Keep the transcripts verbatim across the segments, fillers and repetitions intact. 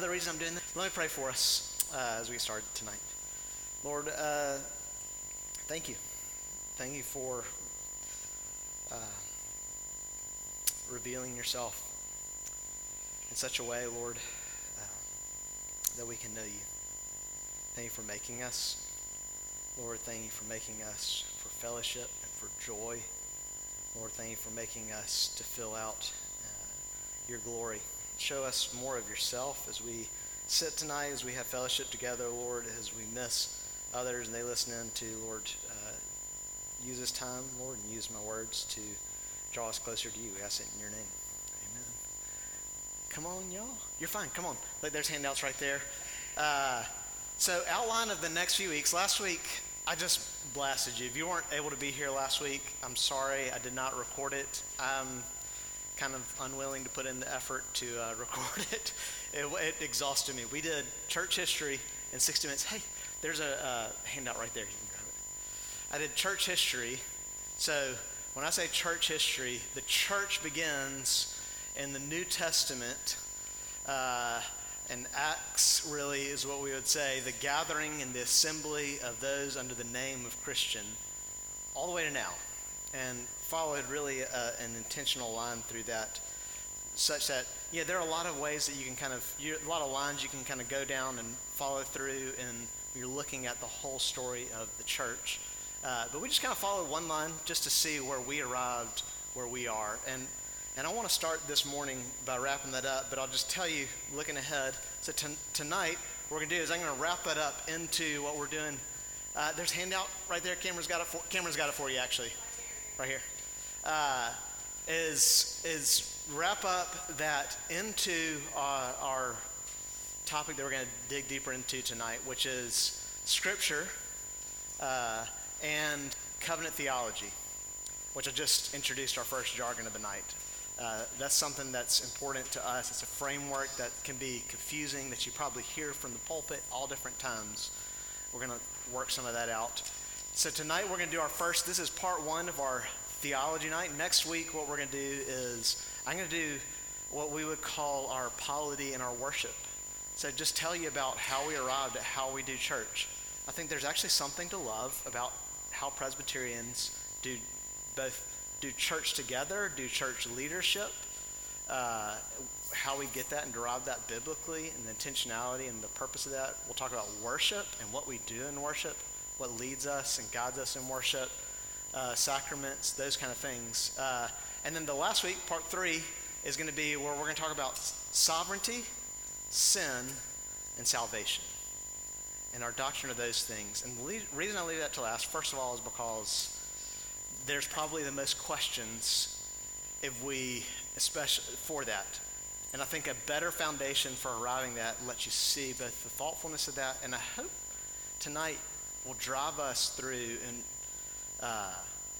The reason I'm doing this, let me pray for us uh, as we get started tonight. Lord, uh, thank you. Thank you for uh, revealing yourself in such a way, Lord, uh, that we can know you. Thank you for making us. Lord, thank you for making us for fellowship and for joy. Lord, thank you for making us to fill out uh, your glory. Show us more of yourself as we sit tonight, as we have fellowship together, Lord, as we miss others and they listen in to, Lord, uh, use this time, Lord, and use my words to draw us closer to you. We ask it in your name. Amen. Come on, y'all. You're fine. Come on. Look, there's handouts right there. Uh, so outline of the next few weeks. Last week, I just blasted you. If you weren't able to be here last week, I'm sorry. I did not record it. I'm kind of unwilling to put in the effort to uh, record it. it. It exhausted me. We did church history in sixty minutes. Hey, there's a uh, handout right there. You can grab it. I did church history. So when I say church history, the church begins in the New Testament. Uh, and Acts really is what we would say, the gathering and the assembly of those under the name of Christian, all the way to now. And followed really uh, an intentional line through that, such that, yeah, there are a lot of ways that you can kind of, you, a lot of lines you can kind of go down and follow through, and you're looking at the whole story of the church. Uh, but we just kind of followed one line just to see where we arrived, where we are. And and I want to start this morning by wrapping that up, but I'll just tell you, looking ahead, so t- tonight, what we're going to do is I'm going to wrap that up into what we're doing. Uh, there's a handout right there. Cameron's got it for, Cameron's got it for you, actually. Right here. Uh, is is wrap up that into uh, our topic that we're going to dig deeper into tonight, which is Scripture uh, and covenant theology, which I just introduced our first jargon of the night. Uh, that's something that's important to us. It's a framework that can be confusing, that you probably hear from the pulpit all different times. We're going to work some of that out. So tonight we're going to do our first, this is part one of our theology night. Next week what we're going to do is, I'm going to do what we would call our polity in our worship. So just tell you about how we arrived at how we do church. I think there's actually something to love about how Presbyterians do both do church together, do church leadership, uh, how we get that and derive that biblically, and the intentionality and the purpose of that. We'll talk about worship and what we do in worship, what leads us and guides us in worship, uh, sacraments, those kind of things. Uh, and then the last week, part three, is going to be where we're going to talk about sovereignty, sin, and salvation, and our doctrine of those things. And the le- reason I leave that to last, first of all, is because there's probably the most questions if we, especially for that. And I think a better foundation for arriving at that lets you see both the thoughtfulness of that, and I hope tonight will drive us through in uh,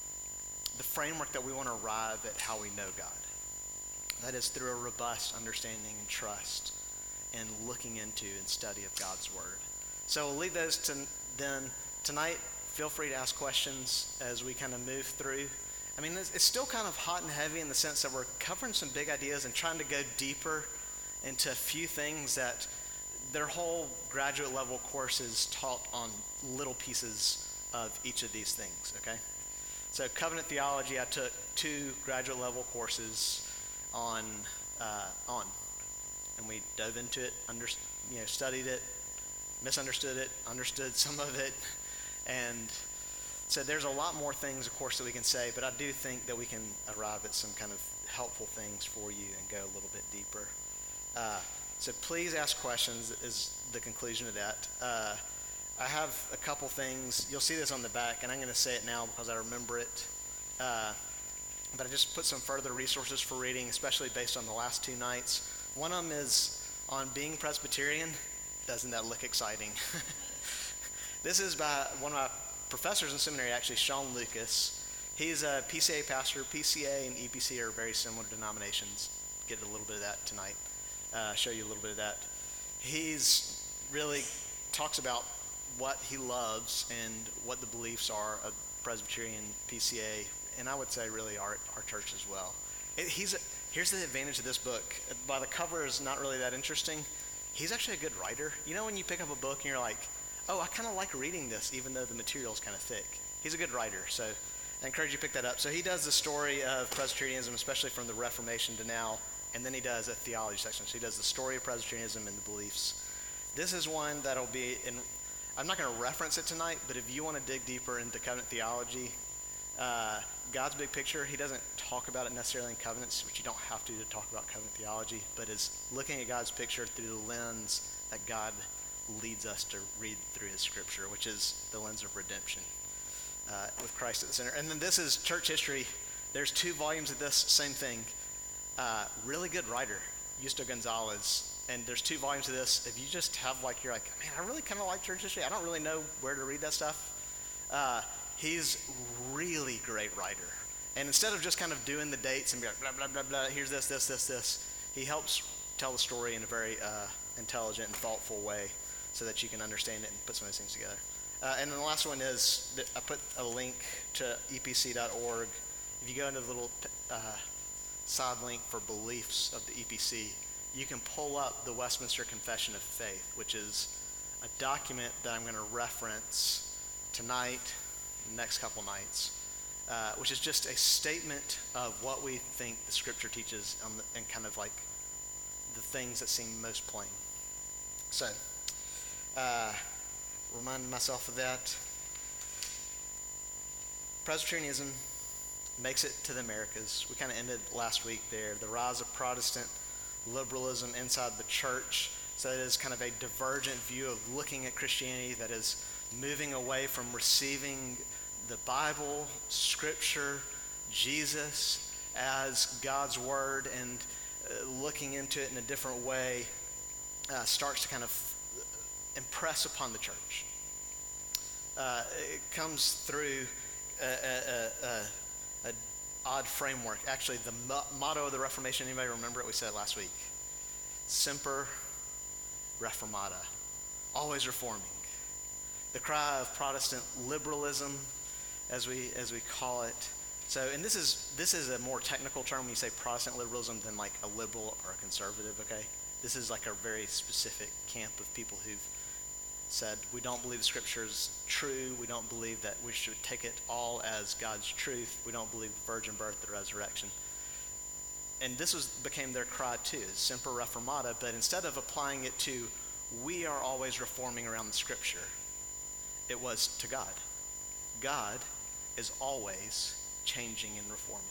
the framework that we want to arrive at how we know God. That is through a robust understanding and trust and looking into and study of God's Word. So we'll leave those to then tonight. Feel free to ask questions as we kind of move through. I mean, it's, it's still kind of hot and heavy in the sense that we're covering some big ideas and trying to go deeper into a few things that their whole graduate level course is taught on little pieces of each of these things, okay? So covenant theology, I took two graduate level courses on, uh, on, and we dove into it, under, you know, studied it, misunderstood it, understood some of it, and so there's a lot more things, of course, that we can say, but I do think that we can arrive at some kind of helpful things for you and go a little bit deeper. Uh, so please ask questions is the conclusion of that. Uh, I have a couple things. You'll see this on the back, and I'm going to say it now because I remember it. Uh, but I just put some further resources for reading, especially based on the last two nights. One of them is on being Presbyterian. Doesn't that look exciting? This is by one of my professors in seminary, actually, Sean Lucas. He's a P C A pastor. P C A and E P C are very similar denominations. Get a little bit of that tonight. Uh, show you a little bit of that. He's really talks about what he loves and what the beliefs are of Presbyterian, P C A, and I would say really our, our church as well. It, he's a, here's the advantage of this book. By the cover is not really that interesting. he's actually a good writer. You know when you pick up a book and you're like, oh, I kind of like reading this even though the material's kind of thick. He's a good writer, so I encourage you to pick that up. So he does the story of Presbyterianism, especially from the Reformation to now, and then he does a theology section. So he does the story of Presbyterianism and the beliefs. This is one that'll be in, I'm not going to reference it tonight, but if you want to dig deeper into covenant theology, uh, God's big picture, he doesn't talk about it necessarily in covenants, which you don't have to to talk about covenant theology, but is looking at God's picture through the lens that God leads us to read through his scripture, which is the lens of redemption uh, with Christ at the center. And then this is church history. There's two volumes of this, same thing. Uh, really good writer, Justo Gonzalez. And there's two volumes of this. If you just have like, you're like, man, I really kind of like church history. I don't really know where to read that stuff. Uh, he's really great writer. And instead of just kind of doing the dates and be like, blah, blah, blah, blah, here's this, this, this, this, he helps tell the story in a very uh, intelligent and thoughtful way so that you can understand it and put some of those things together. Uh, and then the last one is, I put a link to E P C dot org. If you go into the little uh, side link for beliefs of the E P C, you can pull up the Westminster Confession of Faith, which is a document that I'm going to reference tonight, next couple nights, uh, which is just a statement of what we think the scripture teaches on the, and kind of like the things that seem most plain. So, uh, remind myself of that. Presbyterianism makes it to the Americas. We kind of ended last week there. The rise of Protestant liberalism inside the church. So it is kind of a divergent view of looking at Christianity that is moving away from receiving the Bible, Scripture, Jesus as God's Word, and uh, looking into it in a different way uh, starts to kind of impress upon the church. Uh, it comes through a, a, a, a odd framework. Actually, the mo- motto of the Reformation, anybody remember it? We said it last week. Semper Reformata, always reforming. The cry of Protestant liberalism, as we as we call it. So, and this is this is a more technical term when you say Protestant liberalism than like a liberal or a conservative, okay? This is like a very specific camp of people who've said, we don't believe the scripture is true. We don't believe that we should take it all as God's truth. We don't believe the virgin birth, the resurrection. And this was became their cry too, Semper Reformata, but instead of applying it to, we are always reforming around the scripture, it was to God. God is always changing and reforming.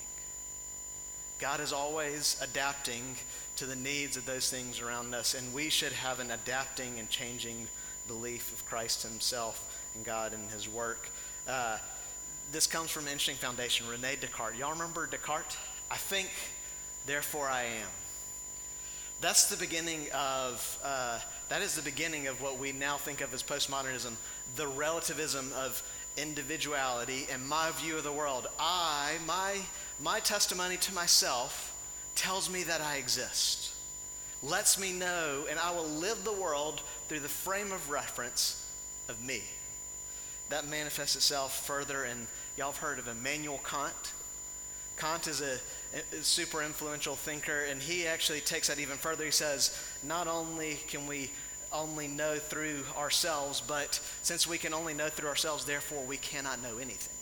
God is always adapting to the needs of those things around us, and we should have an adapting and changing belief of Christ himself and God and his work. Uh, this comes from an interesting foundation, Rene Descartes. Y'all remember Descartes? I think, therefore I am. That's the beginning of, uh, that is the beginning of what we now think of as postmodernism, the relativism of individuality and my view of the world. I, my, my testimony to myself tells me that I exist. Lets me know, and I will live the world through the frame of reference of me. That manifests itself further, and y'all have heard of Immanuel Kant. Kant is a, a super influential thinker, and he actually takes that even further. He says, not only can we only know through ourselves, but since we can only know through ourselves, therefore we cannot know anything.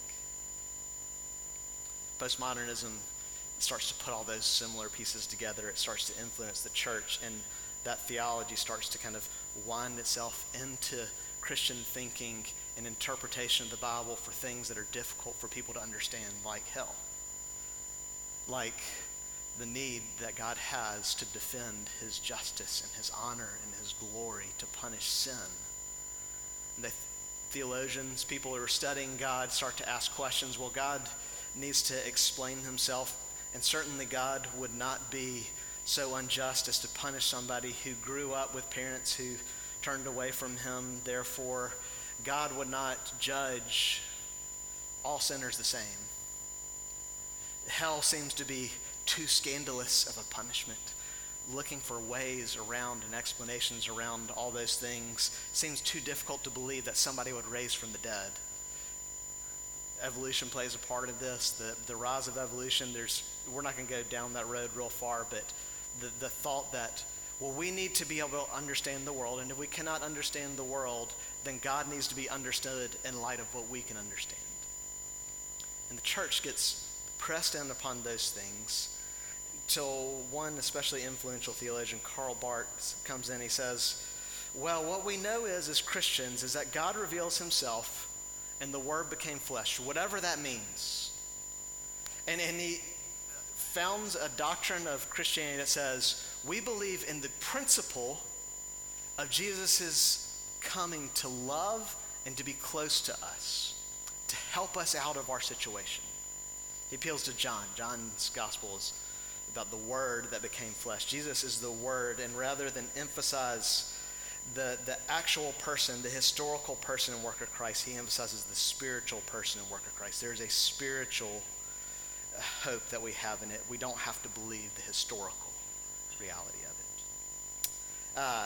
Postmodernism starts to put all those similar pieces together. It starts to influence the church, and that theology starts to kind of wind itself into Christian thinking and interpretation of the Bible for things that are difficult for people to understand, like hell, like the need that God has to defend his justice and his honor and his glory, to punish sin. And the theologians, people who are studying God, start to ask questions. Well, God needs to explain himself. And certainly God would not be so unjust as to punish somebody who grew up with parents who turned away from him. Therefore, God would not judge all sinners the same. Hell seems to be too scandalous of a punishment. Looking for ways around and explanations around all those things seems too difficult to believe that somebody would raise from the dead. Evolution plays a part of this. The the rise of evolution, there's we're not going to go down that road real far, but the, the thought that Well, we need to be able to understand the world, and if we cannot understand the world, then God needs to be understood in light of what we can understand. And the church gets pressed in upon those things till one especially influential theologian, Karl Barth, comes in. He says, well, what we know is, as Christians, is that God reveals himself and the Word became flesh, whatever that means. And, and he founds a doctrine of Christianity that says, we believe in the principle of Jesus' coming to love and to be close to us, to help us out of our situation. He appeals to John. John's gospel is about the Word that became flesh. Jesus is the Word, and rather than emphasize the, the actual person, the historical person and work of Christ, he emphasizes the spiritual person and work of Christ. There's a spiritual hope that we have in it. We don't have to believe the historical reality of it. Uh,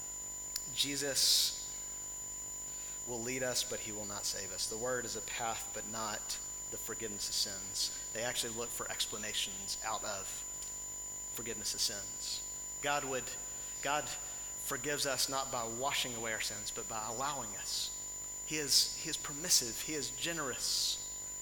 Jesus will lead us, but he will not save us. The Word is a path, but not the forgiveness of sins. They actually look for explanations out of forgiveness of sins. God would, God forgives us not by washing away our sins, but by allowing us. He is, he is permissive. He is generous.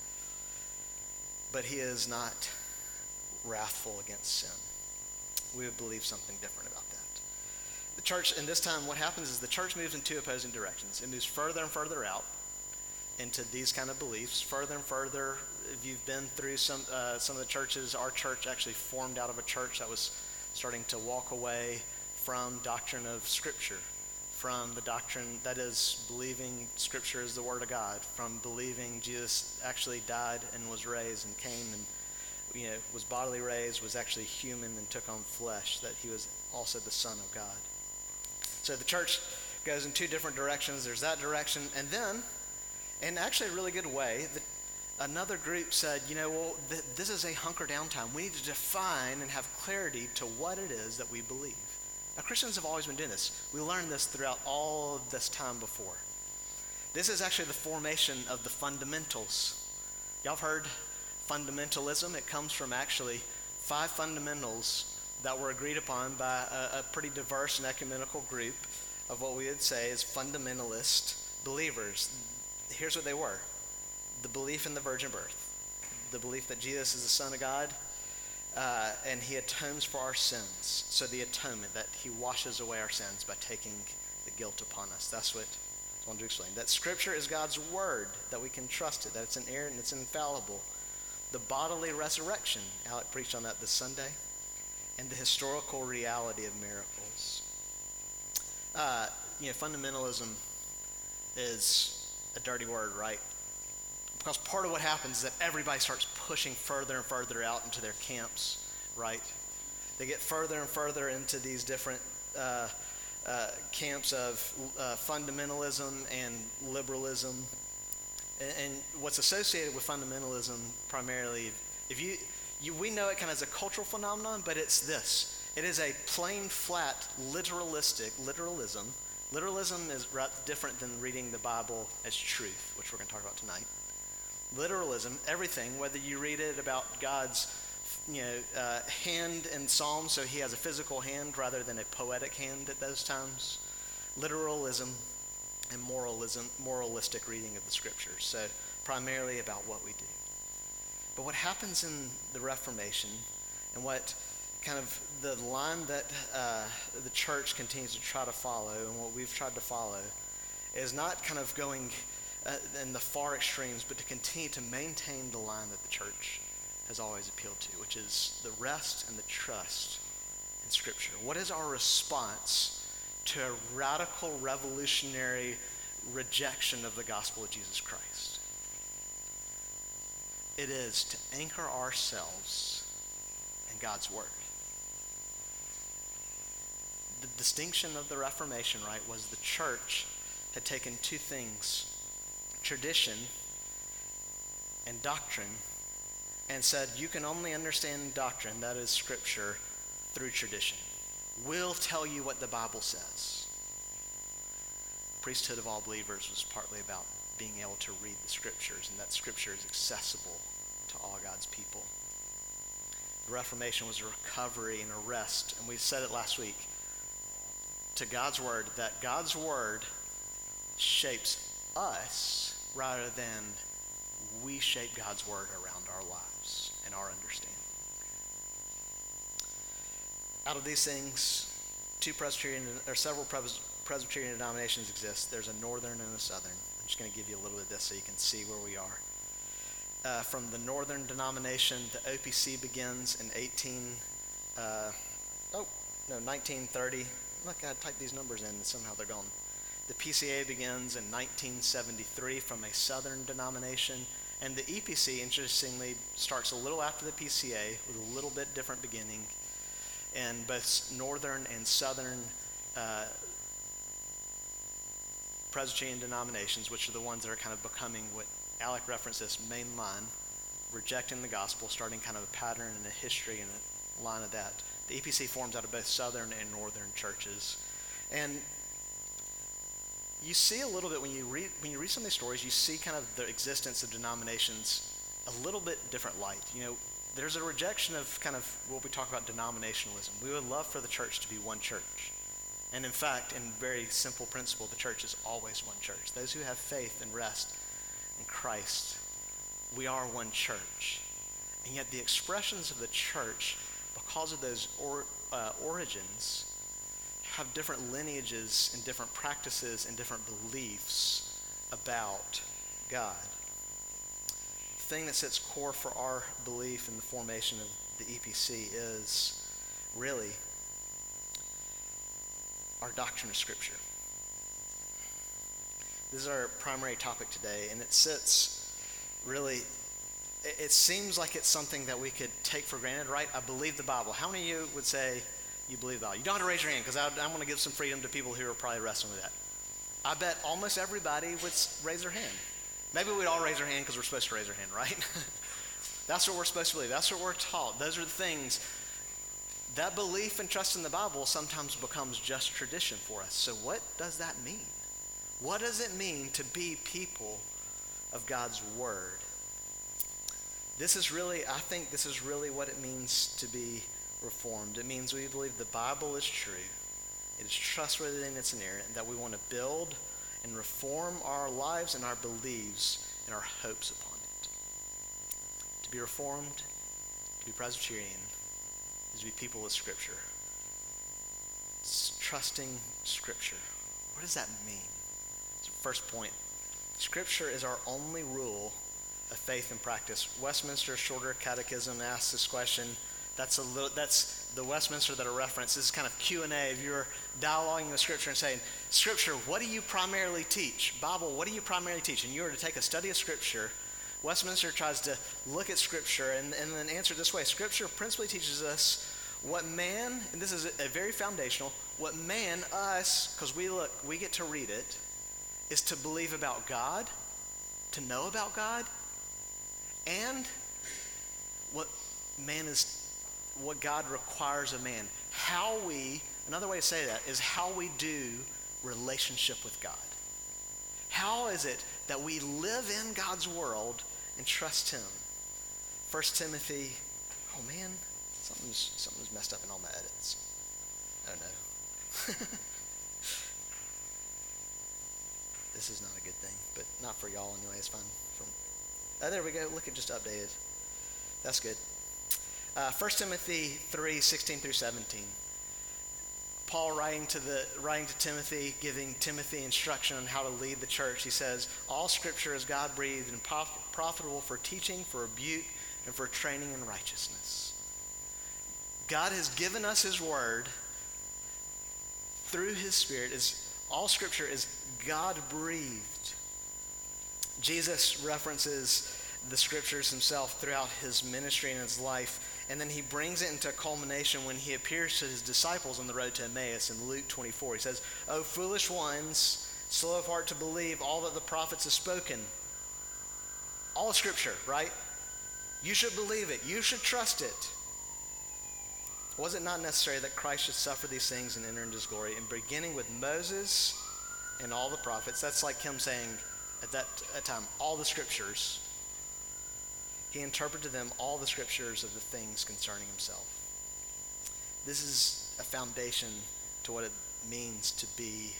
But he is not wrathful against sin. We would believe something different about that. The church, in this time, what happens is the church moves in two opposing directions. It moves further and further out into these kind of beliefs, further and further. If you've been through some uh, some of the churches, our church actually formed out of a church that was starting to walk away from doctrine of Scripture, from the doctrine that is believing Scripture is the Word of God, from believing Jesus actually died and was raised and came and, you know, was bodily raised, was actually human and took on flesh, that he was also the Son of God. So the church goes in two different directions. There's that direction, and then, in actually a really good way, the, another group said, you know, well, th- this is a hunker down time. We need to define and have clarity to what it is that we believe. Now, Christians have always been doing this. We learned this throughout all of this time before. This is actually the formation of the fundamentals. Y'all have heard fundamentalism? It comes from actually five fundamentals that were agreed upon by a, a pretty diverse and ecumenical group of what we would say is fundamentalist believers. Here's what they were. The belief in the virgin birth. The belief that Jesus is the Son of God, uh, and he atones for our sins. So the atonement, that he washes away our sins by taking the guilt upon us. That's what I wanted to explain. That Scripture is God's Word, that we can trust it, that it's inerrant and it's infallible. The bodily resurrection, Alec preached on that this Sunday, and the historical reality of miracles. Uh, you know, fundamentalism is a dirty word, right? Because part of what happens is that everybody starts pushing further and further out into their camps, right? They get further and further into these different uh, uh, camps of uh, fundamentalism and liberalism. And, and what's associated with fundamentalism primarily, if you, you we know it kind of as a cultural phenomenon, but it's this. It is a plain, flat, literalistic, literalism. Literalism is different than reading the Bible as truth, which we're going to talk about tonight. Literalism, everything, whether you read it about God's, you know, uh, hand in Psalms, so he has a physical hand rather than a poetic hand at those times. Literalism and moralism, moralistic reading of the Scriptures. So primarily about what we do. But what happens in the Reformation, and what kind of the line that uh, the church continues to try to follow, and what we've tried to follow, is not kind of going uh, in the far extremes, but to continue to maintain the line that the church has always appealed to, which is the rest and the trust in Scripture. What is our response to a radical, revolutionary rejection of the gospel of Jesus Christ? It is to anchor ourselves in God's Word. The distinction of the Reformation, right, was the church had taken two things, tradition and doctrine, and said you can only understand doctrine, that is Scripture, through tradition. We'll tell you what the Bible says. Priesthood of all believers was partly about being able to read the Scriptures, and that Scripture is accessible to all God's people. The Reformation was a recovery and a rest, and we said it last week, to God's word, that God's word shapes us rather than we shape God's word around our lives and our understanding. Out of these things, two Presbyterian or several Presbyterian denominations exist. There's a northern and a southern. I'm just going to give you a little bit of this so you can see where we are. Uh, from the northern denomination, the O P C begins in eighteen. Uh, oh no, nineteen thirty. Look, I typed these numbers in, and somehow they're gone. The P C A begins in nineteen seventy-three from a southern denomination, and the E P C, interestingly, starts a little after the P C A with a little bit different beginning. And both northern and southern uh, Presbyterian denominations, which are the ones that are kind of becoming what Alec referenced as mainline, rejecting the gospel, starting kind of a pattern and a history and a line of that. The E P C forms out of both southern and northern churches. And you see a little bit when you read when you read some of these stories, you see kind of the existence of denominations a little bit different light. You know, there's a rejection of kind of what we talk about denominationalism. We would love for the church to be one church. And in fact, in very simple principle, the church is always one church. Those who have faith and rest in Christ, we are one church. And yet the expressions of the church, because of those or, uh, origins, have different lineages and different practices and different beliefs about God. The thing that sits core for our belief in the formation of the E P C is really our doctrine of Scripture. This is our primary topic today, and it sits really, it, it seems like it's something that we could take for granted, right? I believe the Bible. How many of you would say you believe the Bible? You don't have to raise your hand, because I, I want to give some freedom to people who are probably wrestling with that. I bet almost everybody would raise their hand. Maybe we'd all raise our hand because we're supposed to raise our hand, right? That's what we're supposed to believe. That's what we're taught. Those are the things. That belief and trust in the Bible sometimes becomes just tradition for us. So what does that mean? What does it mean to be people of God's Word? This is really, I think this is really what it means to be Reformed. It means we believe the Bible is true. It is trustworthy and it's inerrant, and that we want to build and reform our lives and our beliefs and our hopes upon it. To be Reformed, to be Presbyterian, is to be people of Scripture. It's trusting Scripture. What does that mean? So first point, Scripture is our only rule of faith and practice. Westminster Shorter Catechism asks this question. That's a little, that's the Westminster that I referenced. This is kind of Q and A. If you're dialoguing with Scripture and saying, Scripture, what do you primarily teach? Bible, what do you primarily teach? And you were to take a study of Scripture. Westminster tries to look at Scripture and, and then answer this way. Scripture principally teaches us what man, and this is a, a very foundational, what man, us, because we look, we get to read it, is to believe about God, to know about God, and what man is, what God requires of man. How we, another way to say that is how we do relationship with God. How is it that we live in God's world and trust Him? First Timothy, oh man, something's, something's messed up in all my edits. Oh no. This is not a good thing, but not for y'all anyway, it's fine. From, oh, there we go, look, it just updated. That's good. Uh, First Timothy three, sixteen through seventeen. Paul writing to the writing to Timothy, giving Timothy instruction on how to lead the church. He says, all Scripture is God-breathed and prof- profitable for teaching, for rebuke, and for training in righteousness. God has given us His Word through His Spirit. Is all Scripture is God-breathed. Jesus references the Scriptures Himself throughout His ministry and His life. And then He brings it into culmination when He appears to His disciples on the road to Emmaus in Luke twenty-four. He says, O foolish ones, slow of heart to believe all that the prophets have spoken. All Scripture, right? You should believe it. You should trust it. Was it not necessary that Christ should suffer these things and enter into His glory? And beginning with Moses and all the prophets, that's like Him saying at that, that time, all the Scriptures. He interpreted to them all the Scriptures of the things concerning Himself. This is a foundation to what it, means to be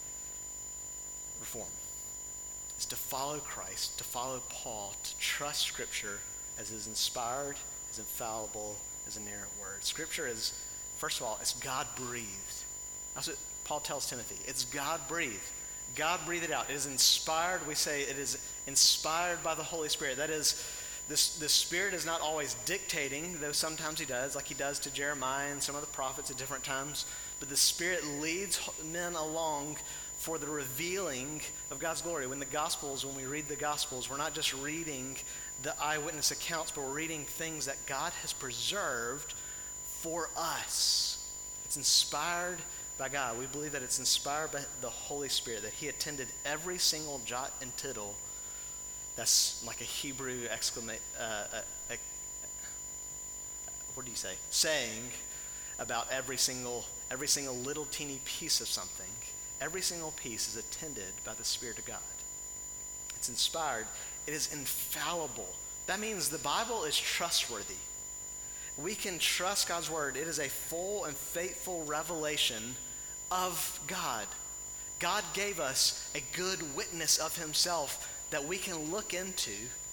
reformed. It's to follow Christ, to follow Paul, to trust Scripture as is inspired, as infallible, as inerrant word. Scripture is, first of all, it's God-breathed. That's what Paul tells Timothy. It's God-breathed. God breathed it out. It is inspired. We say it is inspired by the Holy Spirit. That is, this, the Spirit is not always dictating, though sometimes he does, like he does to Jeremiah and some of the prophets at different times. But the Spirit leads men along for the revealing of God's glory. When the Gospels, when we read the Gospels, we're not just reading the eyewitness accounts, but we're reading things that God has preserved for us. It's inspired by God. We believe that it's inspired by the Holy Spirit, that he attended every single jot and tittle. That's like a Hebrew exclamation, uh, uh, uh, what do you say? Saying about every single, every single little teeny piece of something. Every single piece is attended by the Spirit of God. It's inspired. It is infallible. That means the Bible is trustworthy. We can trust God's word. It is a full and faithful revelation of God. God gave us a good witness of himself that we can look into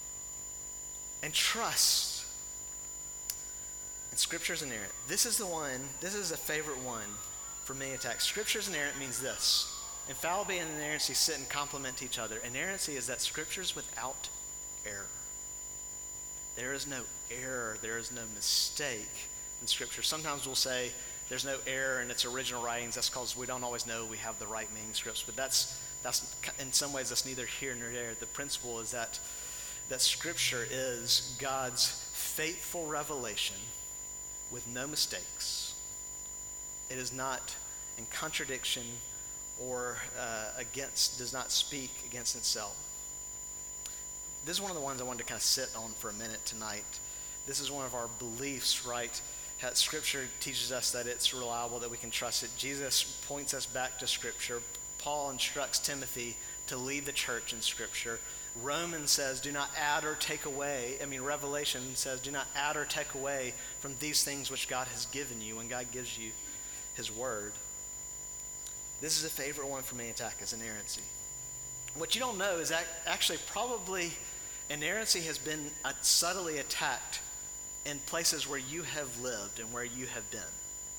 and trust. And Scripture is inerrant. This is the one, this is a favorite one for many attacks. Scripture is inerrant means this. Infallibility and inerrancy sit and complement each other. Inerrancy is that Scripture is without error. There is no error. There is no mistake in Scripture. Sometimes we'll say there's no error in its original writings. That's because we don't always know we have the right manuscripts. But that's that's in some ways that's neither here nor there. The principle is that that Scripture is God's faithful revelation with no mistakes. It is not in contradiction or uh, against, does not speak against itself. This is one of the ones I wanted to kind of sit on for a minute tonight. This is one of our beliefs, right? How Scripture teaches us that it's reliable, that we can trust it. Jesus points us back to Scripture. Paul instructs Timothy to lead the church in Scripture. Romans says, do not add or take away. I mean, Revelation says, do not add or take away from these things which God has given you when God gives you his word. This is a favorite one for me, attack, is inerrancy. What you don't know is that actually probably inerrancy has been uh, subtly attacked in places where you have lived and where you have been.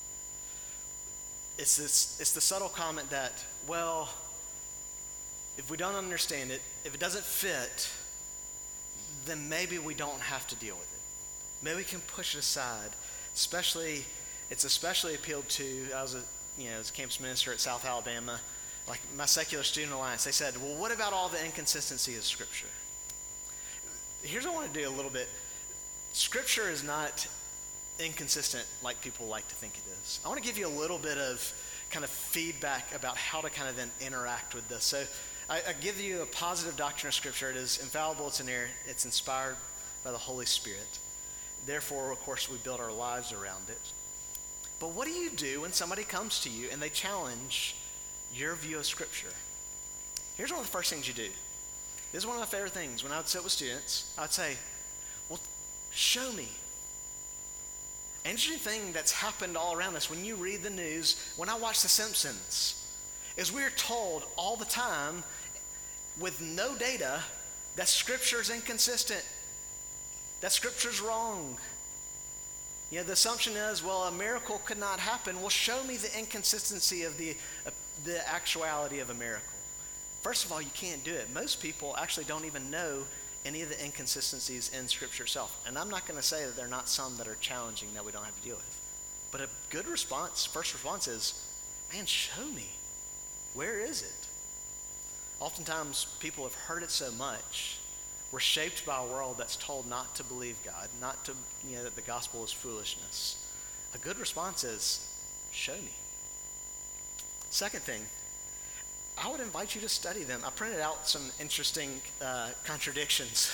It's this, it's the subtle comment that, well, if we don't understand it, if it doesn't fit, then maybe we don't have to deal with it. Maybe we can push it aside. Especially, it's especially appealed to, I was a, you know, as a campus minister at South Alabama, like my Secular Student Alliance, they said, well, what about all the inconsistency of Scripture? Here's what I want to do a little bit. Scripture is not inconsistent like people like to think it is. I want to give you a little bit of kind of feedback about how to kind of then interact with this. So I, I give you a positive doctrine of Scripture. It is infallible, it's inerrant, it's inspired by the Holy Spirit. Therefore, of course, we build our lives around it. But what do you do when somebody comes to you and they challenge your view of Scripture? Here's one of the first things you do. This is one of my favorite things. When I would sit with students, I would say, well, show me. An interesting thing that's happened all around us when you read the news, when I watch The Simpsons, is we're told all the time with no data that Scripture is inconsistent, that Scripture's wrong. You know, the assumption is, well, a miracle could not happen. Well, show me the inconsistency of the, uh, the actuality of a miracle. First of all, you can't do it. Most people actually don't even know any of the inconsistencies in Scripture itself. And I'm not going to say that there are not some that are challenging that we don't have to deal with. But a good response, first response is, man, show me. Where is it? Oftentimes, people have heard it so much. We're shaped by a world that's told not to believe God, not to, you know, that the gospel is foolishness. A good response is, show me. Second thing, I would invite you to study them. I printed out some interesting uh, contradictions.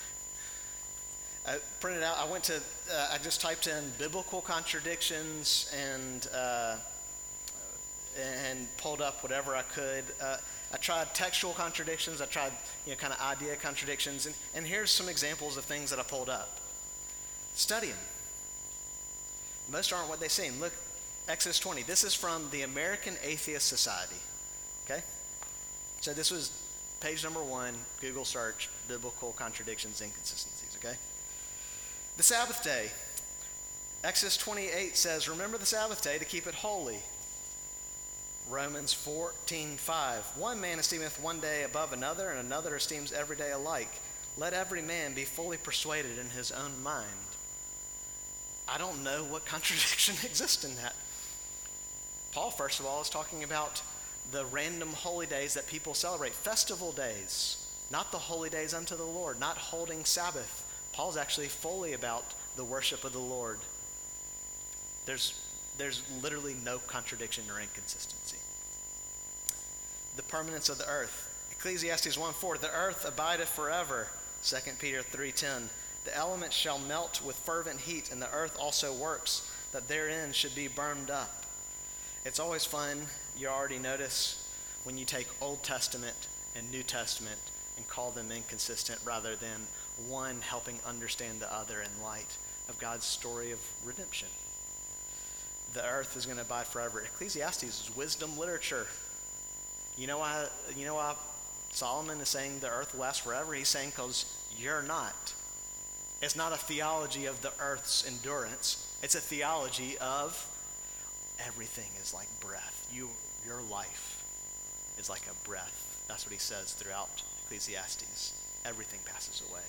I printed out, I went to, uh, I just typed in biblical contradictions and uh, and pulled up whatever I could. Uh, I tried textual contradictions. I tried, you know, kind of idea contradictions. And, and here's some examples of things that I pulled up. Study them. Most aren't what they seem. Look, Exodus twenty. This is from the American Atheist Society. Okay? So this was page number one, Google search, biblical contradictions, inconsistencies. Okay? The Sabbath day. Exodus twenty-eight says, remember the Sabbath day to keep it holy. Romans fourteen five. One man esteemeth one day above another, and another esteems every day alike. Let every man be fully persuaded in his own mind. I don't know what contradiction exists in that. Paul, first of all, is talking about the random holy days that people celebrate, festival days, not the holy days unto the Lord, not holding Sabbath. Paul's actually fully about the worship of the Lord. There's, there's literally no contradiction or inconsistency. The permanence of the earth. Ecclesiastes one four, the earth abideth forever. Second Peter three ten, the elements shall melt with fervent heat, and the earth also works, that therein should be burned up. It's always fun, you already notice, when you take Old Testament and New Testament and call them inconsistent rather than one helping understand the other in light of God's story of redemption. The earth is going to abide forever. Ecclesiastes is wisdom literature. You know why, you know why Solomon is saying the earth will last forever? He's saying because you're not. It's not a theology of the earth's endurance. It's a theology of everything is like breath. You, your life is like a breath. That's what he says throughout Ecclesiastes. Everything passes away.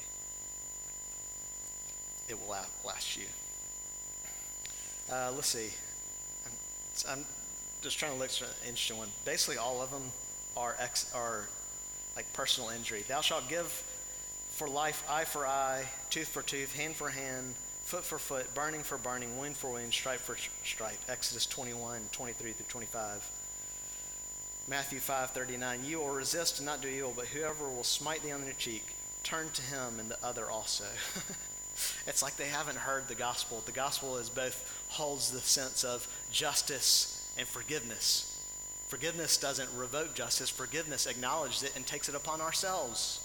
It will last you. Uh, let's see. I'm, I'm just trying to look for an interesting one. Basically, all of them are ex, are like personal injury. Thou shalt give for life eye for eye, tooth for tooth, hand for hand, foot for foot, burning for burning, wound for wound, stripe for stripe. Exodus twenty-one, twenty-three through twenty-five. Matthew five thirty-nine. You will resist and not do evil, but whoever will smite thee on the cheek, turn to him and the other also. It's like they haven't heard the gospel. The gospel is both holds the sense of justice and forgiveness. Forgiveness doesn't revoke justice. Forgiveness acknowledges it and takes it upon ourselves.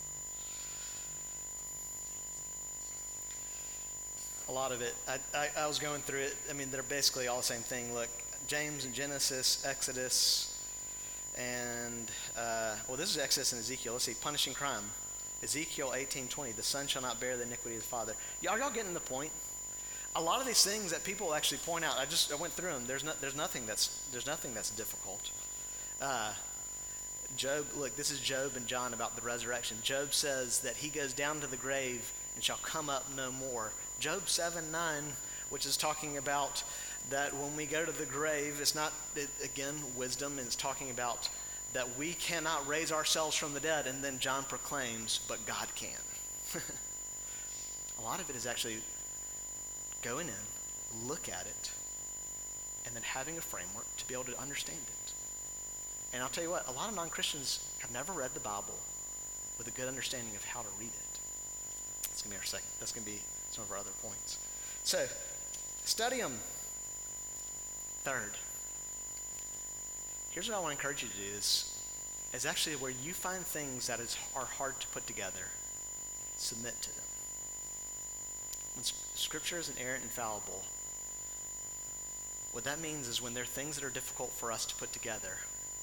A lot of it. I, I, I was going through it. I mean, they're basically all the same thing. Look, James and Genesis, Exodus, and, uh, well, this is Exodus and Ezekiel. Let's see, punishing crime. Ezekiel eighteen twenty, the son shall not bear the iniquity of the father. Y'all, y'all getting the point? A lot of these things that people actually point out, I just I went through them. There's no, there's nothing that's there's nothing that's difficult. Uh, Job, look, this is Job and John about the resurrection. Job says that he goes down to the grave and shall come up no more. Job seven nine, which is talking about that when we go to the grave, it's not, it, again, wisdom, and it's talking about that we cannot raise ourselves from the dead, and then John proclaims, but God can. A lot of it is actually going in, look at it, and then having a framework to be able to understand it. And I'll tell you what, a lot of non-Christians have never read the Bible with a good understanding of how to read it. That's going to be our second, that's going to be some of our other points. So, study them. Third, here's what I want to encourage you to do is, is actually where you find things that is, are hard to put together, submit to them. When Scripture is inerrant and fallible, what that means is when there are things that are difficult for us to put together,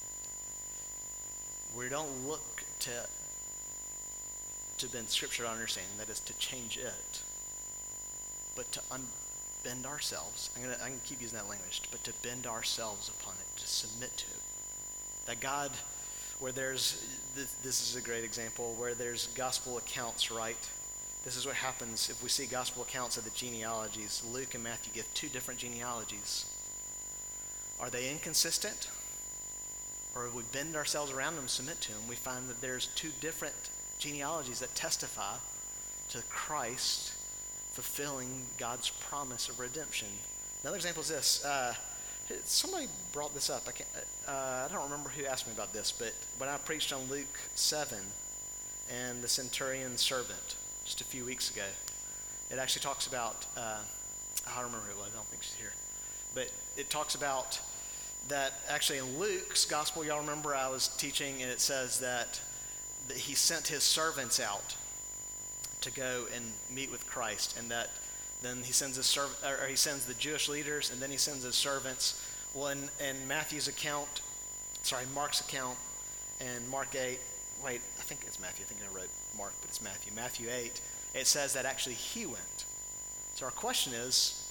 we don't look to, to bend Scripture to understanding, that is to change it, but to un- bend ourselves. I'm gonna, I'm gonna keep using that language, but to bend ourselves upon it, to submit to it. That God, where there's, this, this is a great example, where there's gospel accounts, right? This is what happens if we see gospel accounts of the genealogies. Luke and Matthew give two different genealogies. Are they inconsistent? Or if we bend ourselves around them, submit to them, we find that there's two different genealogies that testify to Christ fulfilling God's promise of redemption. Another example is this. Uh, somebody brought this up. I, can't, uh, I don't remember who asked me about this, but when I preached on Luke seven and the centurion's servant just a few weeks ago, it actually talks about, uh, I don't remember who it was, I don't think she's here, but it talks about that actually in Luke's gospel, y'all remember I was teaching, and it says that, that he sent his servants out to go and meet with Christ, and that Then he sends his serv- or he sends the Jewish leaders, and then he sends his servants. Well, in, in Matthew's account, sorry, Mark's account, and Mark eight, wait, I think it's Matthew. I think I wrote Mark, but it's Matthew. Matthew eight, it says that actually he went. So our question is,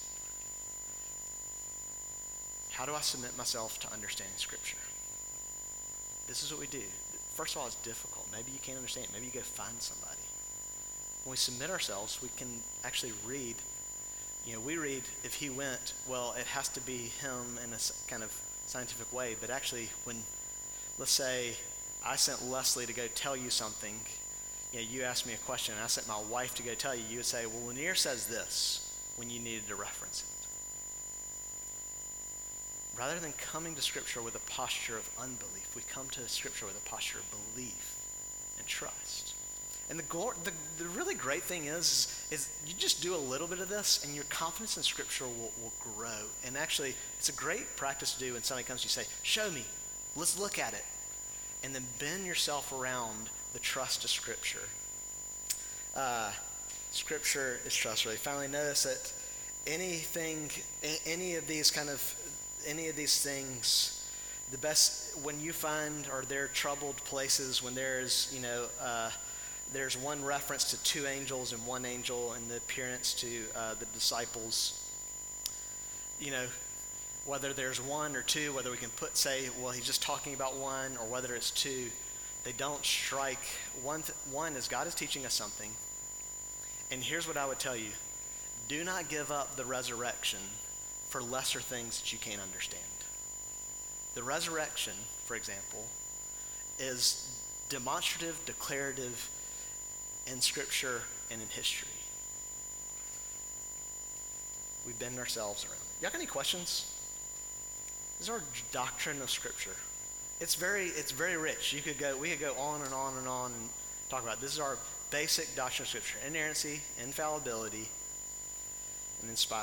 how do I submit myself to understanding Scripture? This is what we do. First of all, it's difficult. Maybe you can't understand it. Maybe you go find somebody. When we submit ourselves, we can actually read. You know, we read, if he went, well, it has to be him in a kind of scientific way. But actually, when, let's say, I sent Leslie to go tell you something, you know, you asked me a question, and I sent my wife to go tell you, you would say, well, Lanier says this, when you needed to reference it. Rather than coming to Scripture with a posture of unbelief, we come to Scripture with a posture of belief and trust. And the, the, the really great thing is, is you just do a little bit of this, and your confidence in Scripture will, will grow. And actually, it's a great practice to do when somebody comes to you and say, show me, let's look at it. And then bend yourself around the trust of Scripture. Uh, scripture is trustworthy. Finally, notice that anything, any of these kind of any of these things, the best, when you find, or there are troubled places, when there's, you know, uh, there's one reference to two angels and one angel in the appearance to uh, the disciples, you know, whether there's one or two, whether we can put, say, well, he's just talking about one, or whether it's two, they don't strike. One, th- one is God is teaching us something. And here's what I would tell you. Do not give up the resurrection for lesser things that you can't understand. The resurrection, for example, is demonstrative, declarative in Scripture and in history. We bend ourselves around it. Y'all got any questions? This is our doctrine of Scripture. It's very, it's very rich. You could go, we could go on and on and on and talk about it. This is our basic doctrine of Scripture: inerrancy, infallibility, and inspired.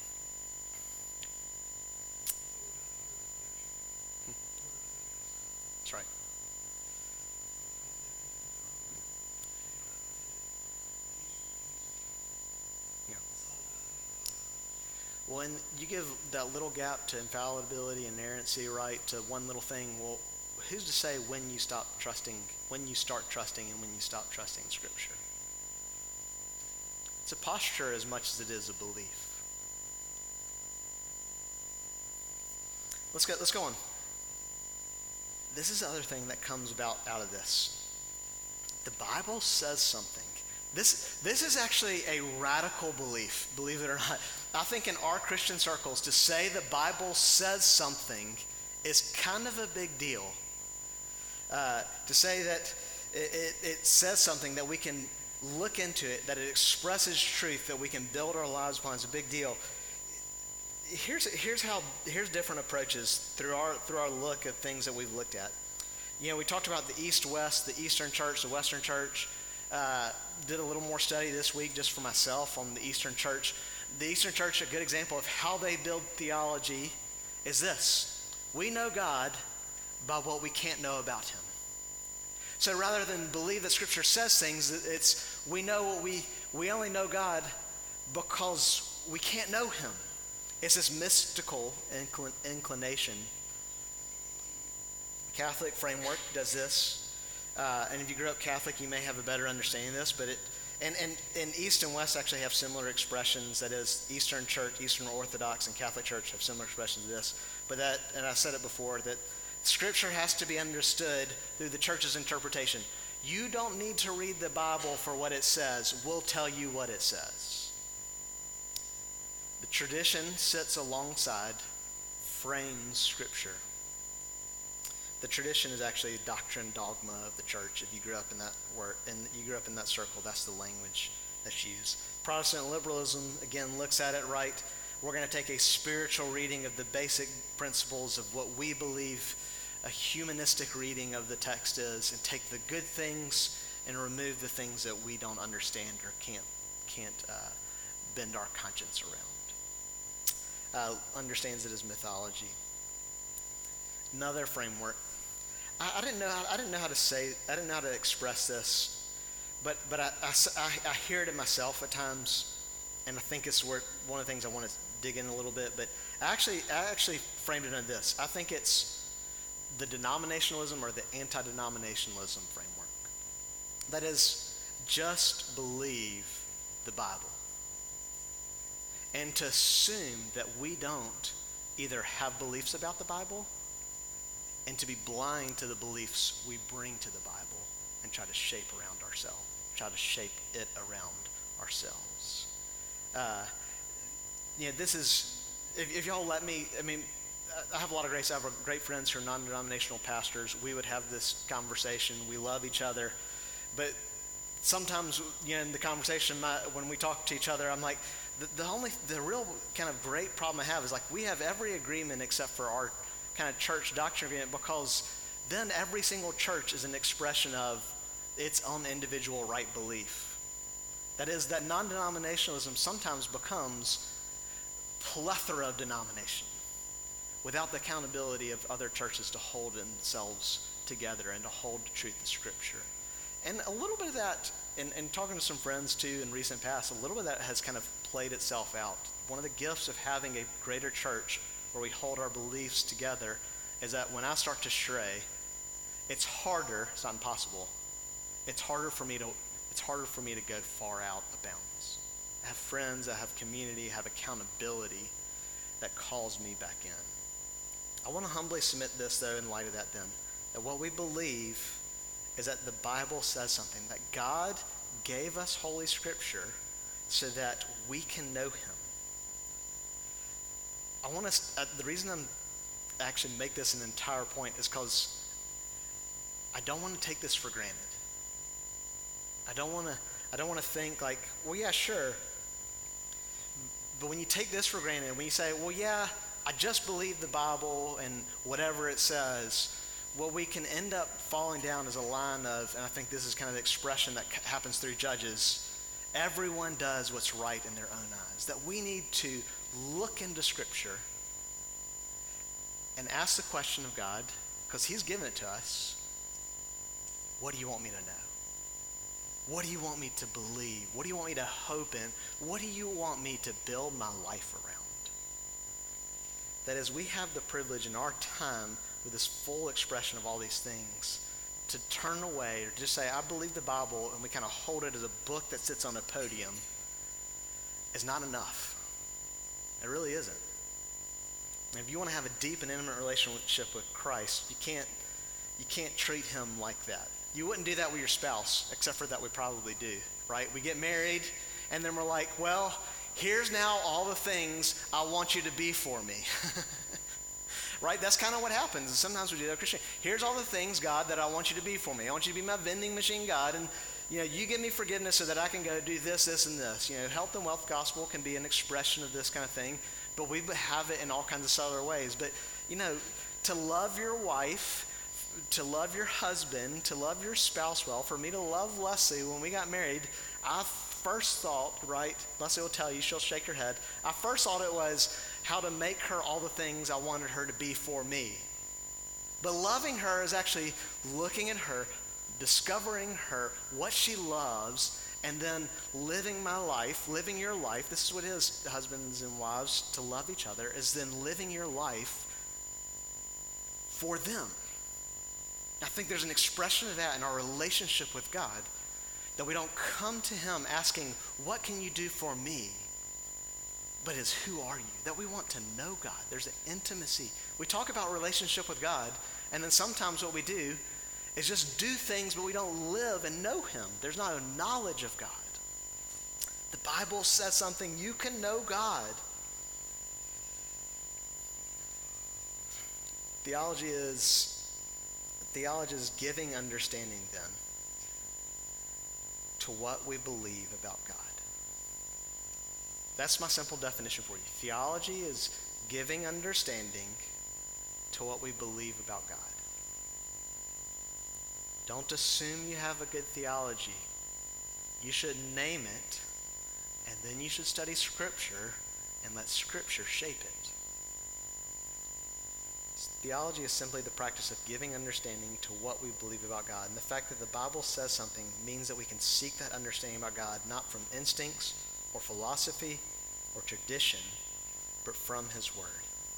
That's right. Yeah. When you give that little gap to infallibility and inerrancy, right, to one little thing, well, who's to say when you stop trusting, when you start trusting and when you stop trusting Scripture? It's a posture as much as it is a belief. Let's go, let's go on. This is the other thing that comes about out of this. The Bible says something. This, this is actually a radical belief, believe it or not. I think in our Christian circles, to say the Bible says something is kind of a big deal. Uh, to say that it, it, it says something that we can look into it, that it expresses truth, that we can build our lives upon is a big deal. Here's here's how here's different approaches through our through our look at things that we've looked at. You know, we talked about the East-West, the Eastern Church, the Western Church. Uh, did a little more study this week just for myself on the Eastern Church. The Eastern Church, a good example of how they build theology is this: we know God by what we can't know about Him. So rather than believe that Scripture says things, it's we know what we we only know God because we can't know Him. It's this mystical inclin- inclination. Catholic framework does this. Uh, and if you grew up Catholic, you may have a better understanding of this. But it, and, and, and East and West actually have similar expressions. That is, Eastern Church, Eastern Orthodox, and Catholic Church have similar expressions of this. But that, and I said it before, that Scripture has to be understood through the Church's interpretation. You don't need to read the Bible for what it says. We'll tell you what it says. The tradition sits alongside, frames Scripture. The tradition is actually a doctrine, dogma of the church. If you grew up in that word, and you grew up in that circle, that's the language that's used. Protestant liberalism, again, looks at it right. We're going to take a spiritual reading of the basic principles of what we believe a humanistic reading of the text is, and take the good things and remove the things that we don't understand or can't can't uh, bend our conscience around. Uh, understands it as mythology. Another framework. I, I didn't know. How, I didn't know how to say. I didn't know how to express this, but but I, I, I, I hear it in myself at times, and I think it's where one of the things I want to dig in a little bit, but I actually, I actually framed it in this. I think it's the denominationalism or the anti-denominationalism framework. That is, just believe the Bible. And to assume that we don't either have beliefs about the Bible and to be blind to the beliefs we bring to the Bible and try to shape around ourselves, try to shape it around ourselves. Uh, you know, this is, if, if y'all let me, I mean, I have a lot of great, I have great friends who are non-denominational pastors. We would have this conversation. We love each other. But sometimes, you know, in the conversation, my, when we talk to each other, I'm like, the, the only, the real kind of great problem I have is like, we have every agreement except for our kind of church doctrine agreement, because then every single church is an expression of its own individual right belief. That is, that non-denominationalism sometimes becomes plethora of denomination without the accountability of other churches to hold themselves together and to hold the truth of Scripture. And a little bit of that, in, in talking to some friends too in recent past, a little bit of that has kind of played itself out. One of the gifts of having a greater church where we hold our beliefs together is that when I start to stray, it's harder, it's not impossible, it's harder for me to it's harder for me to go far out of bounds. I have friends, I have community, I have accountability that calls me back in. I want to humbly submit this, though, in light of that then, that what we believe is that the Bible says something, that God gave us Holy Scripture so that we can know Him. I want to, uh, the reason I'm actually make this an entire point is because I don't want to take this for granted. I don't want to, I don't want to think like, well, yeah, sure. But when you take this for granted, when you say, well, yeah, I just believe the Bible and whatever it says, what we can end up falling down is a line of, and I think this is kind of the expression that happens through Judges, everyone does what's right in their own eyes. That we need to look into Scripture and ask the question of God, because He's given it to us, what do you want me to know? What do you want me to believe? What do you want me to hope in? What do you want me to build my life around? That as we have the privilege in our time with this full expression of all these things, to turn away or just say, I believe the Bible, and we kind of hold it as a book that sits on a podium, is not enough. It really isn't. And if you want to have a deep and intimate relationship with Christ, you can't, you can't treat Him like that. You wouldn't do that with your spouse, except for that we probably do, right? We get married, and then we're like, well, here's now all the things I want you to be for me. Right? That's kind of what happens. Sometimes we do that, Christian. Here's all the things, God, that I want you to be for me. I want you to be my vending machine, God, and you know, you give me forgiveness so that I can go do this, this, and this. You know, health and wealth gospel can be an expression of this kind of thing, but we have it in all kinds of other ways. But, you know, to love your wife, to love your husband, to love your spouse well, for me to love Leslie when we got married, I first thought, right, Leslie will tell you, she'll shake her head, I first thought it was how to make her all the things I wanted her to be for me. But loving her is actually looking at her, discovering her, what she loves, and then living my life, living your life. This is what it is, husbands and wives, to love each other, is then living your life for them. I think there's an expression of that in our relationship with God, that we don't come to Him asking, what can you do for me? But is, who are you? That we want to know God. There's an intimacy. We talk about relationship with God, and then sometimes what we do is just do things, but we don't live and know Him. There's not a knowledge of God. The Bible says something, you can know God. Theology is Theology is giving understanding then to what we believe about God. That's my simple definition for you. Theology is giving understanding to what we believe about God. Don't assume you have a good theology. You should name it, and then you should study Scripture and let Scripture shape it. Theology is simply the practice of giving understanding to what we believe about God. And the fact that the Bible says something means that we can seek that understanding about God, not from instincts or philosophy or tradition, but from his word.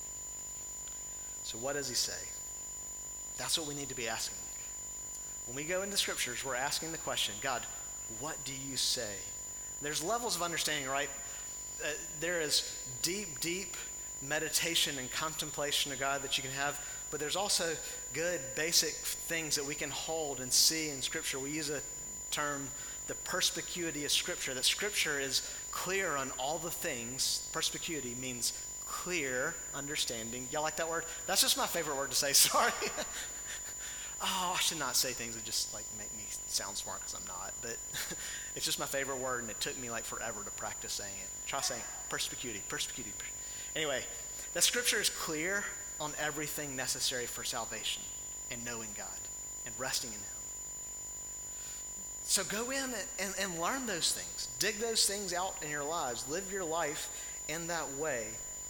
So what does he say? That's what we need to be asking. When we go into scriptures, we're asking the question, God, what do you say? There's levels of understanding, right? Uh, there is deep, deep meditation and contemplation of God that you can have, but there's also good, basic things that we can hold and see in Scripture. We use a term, the perspicuity of Scripture, that Scripture is clear on all the things. Perspicuity means clear understanding. Y'all like that word? That's just my favorite word to say, sorry. Oh, I should not say things that just like make me sound smart because I'm not, but it's just my favorite word, and it took me like forever to practice saying it. Try saying perspicuity, perspicuity. Anyway, that Scripture is clear on everything necessary for salvation and knowing God and resting in Him. So go in and, and, and learn those things. Dig those things out in your lives. Live your life in that way.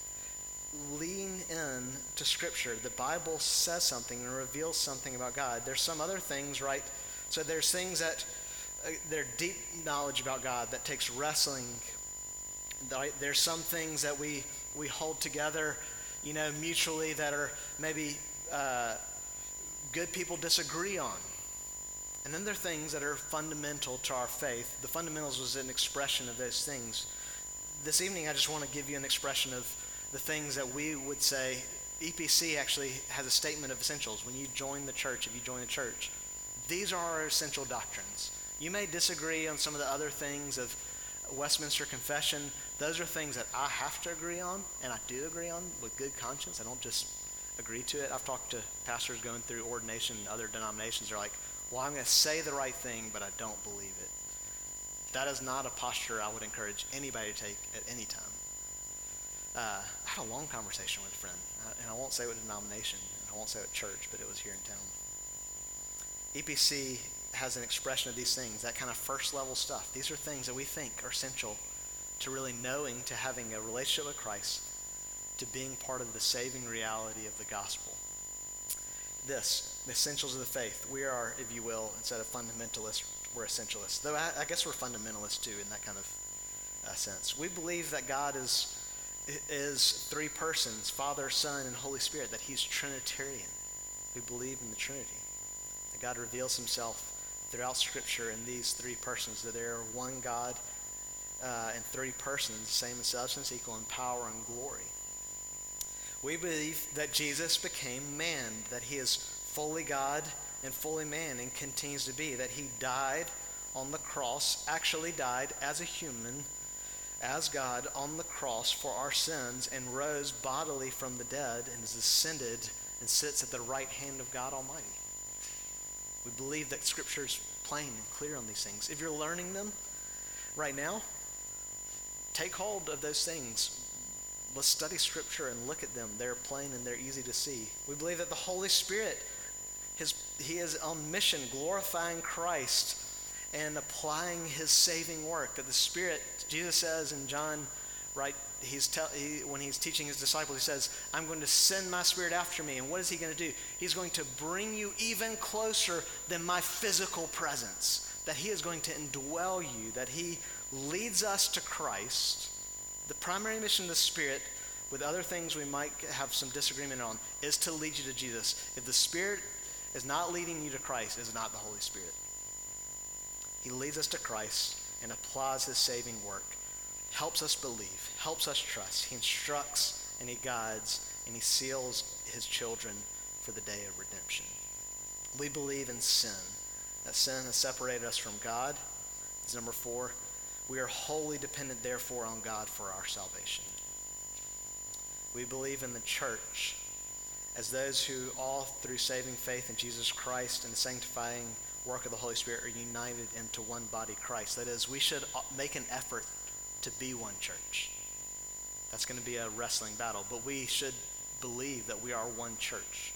Lean in to Scripture. The Bible says something and reveals something about God. There's some other things, right? So there's things that, uh, they're deep knowledge about God that takes wrestling. Right? There's some things that we, we hold together, you know, mutually that are maybe uh, good people disagree on. And then there are things that are fundamental to our faith. The fundamentals was an expression of those things. This evening, I just want to give you an expression of the things that we would say. E P C actually has a statement of essentials. When you join the church, if you join the church, these are our essential doctrines. You may disagree on some of the other things of Westminster Confession. Those are things that I have to agree on, and I do agree on with good conscience. I don't just agree to it. I've talked to pastors going through ordination in other denominations. They're like, well, I'm going to say the right thing, but I don't believe it. That is not a posture I would encourage anybody to take at any time. Uh, I had a long conversation with a friend, and I won't say what denomination, and I won't say what church, but it was here in town. E P C has an expression of these things, that kind of first level stuff. These are things that we think are essential to really knowing, to having a relationship with Christ, to being part of the saving reality of the gospel. This, the essentials of the faith. We are, if you will, instead of fundamentalists, we're essentialists. Though I, I guess we're fundamentalists too in that kind of uh, sense. We believe that God is is three persons, Father, Son, and Holy Spirit, that he's Trinitarian. We believe in the Trinity. That God reveals himself throughout Scripture in these three persons, that there are one God uh, and three persons, same in substance, equal in power and glory. We believe that Jesus became man, that he is fully God and fully man and continues to be, that he died on the cross, actually died as a human, as God on the cross for our sins, and rose bodily from the dead and is ascended and sits at the right hand of God Almighty. We believe that Scripture is plain and clear on these things. If you're learning them right now, take hold of those things. Let's study Scripture and look at them. They're plain and they're easy to see. We believe that the Holy Spirit, his, he is on mission, glorifying Christ and applying his saving work. That the Spirit, Jesus says in John, right, he's tell, he, when he's teaching his disciples, he says, I'm going to send my Spirit after me. And what is he going to do? He's going to bring you even closer than my physical presence. That he is going to indwell you, that he leads us to Christ. The primary mission of the Spirit, with other things we might have some disagreement on, is to lead you to Jesus. If the Spirit is not leading you to Christ, it is not the Holy Spirit. He leads us to Christ and applies his saving work, helps us believe, helps us trust. He instructs and he guides and he seals his children for the day of redemption. We believe in sin, that sin has separated us from God. It's number four. We are wholly dependent, therefore, on God for our salvation. We believe in the church as those who all through saving faith in Jesus Christ and the sanctifying work of the Holy Spirit are united into one body, Christ. That is, we should make an effort to be one church. That's going to be a wrestling battle, but we should believe that we are one church.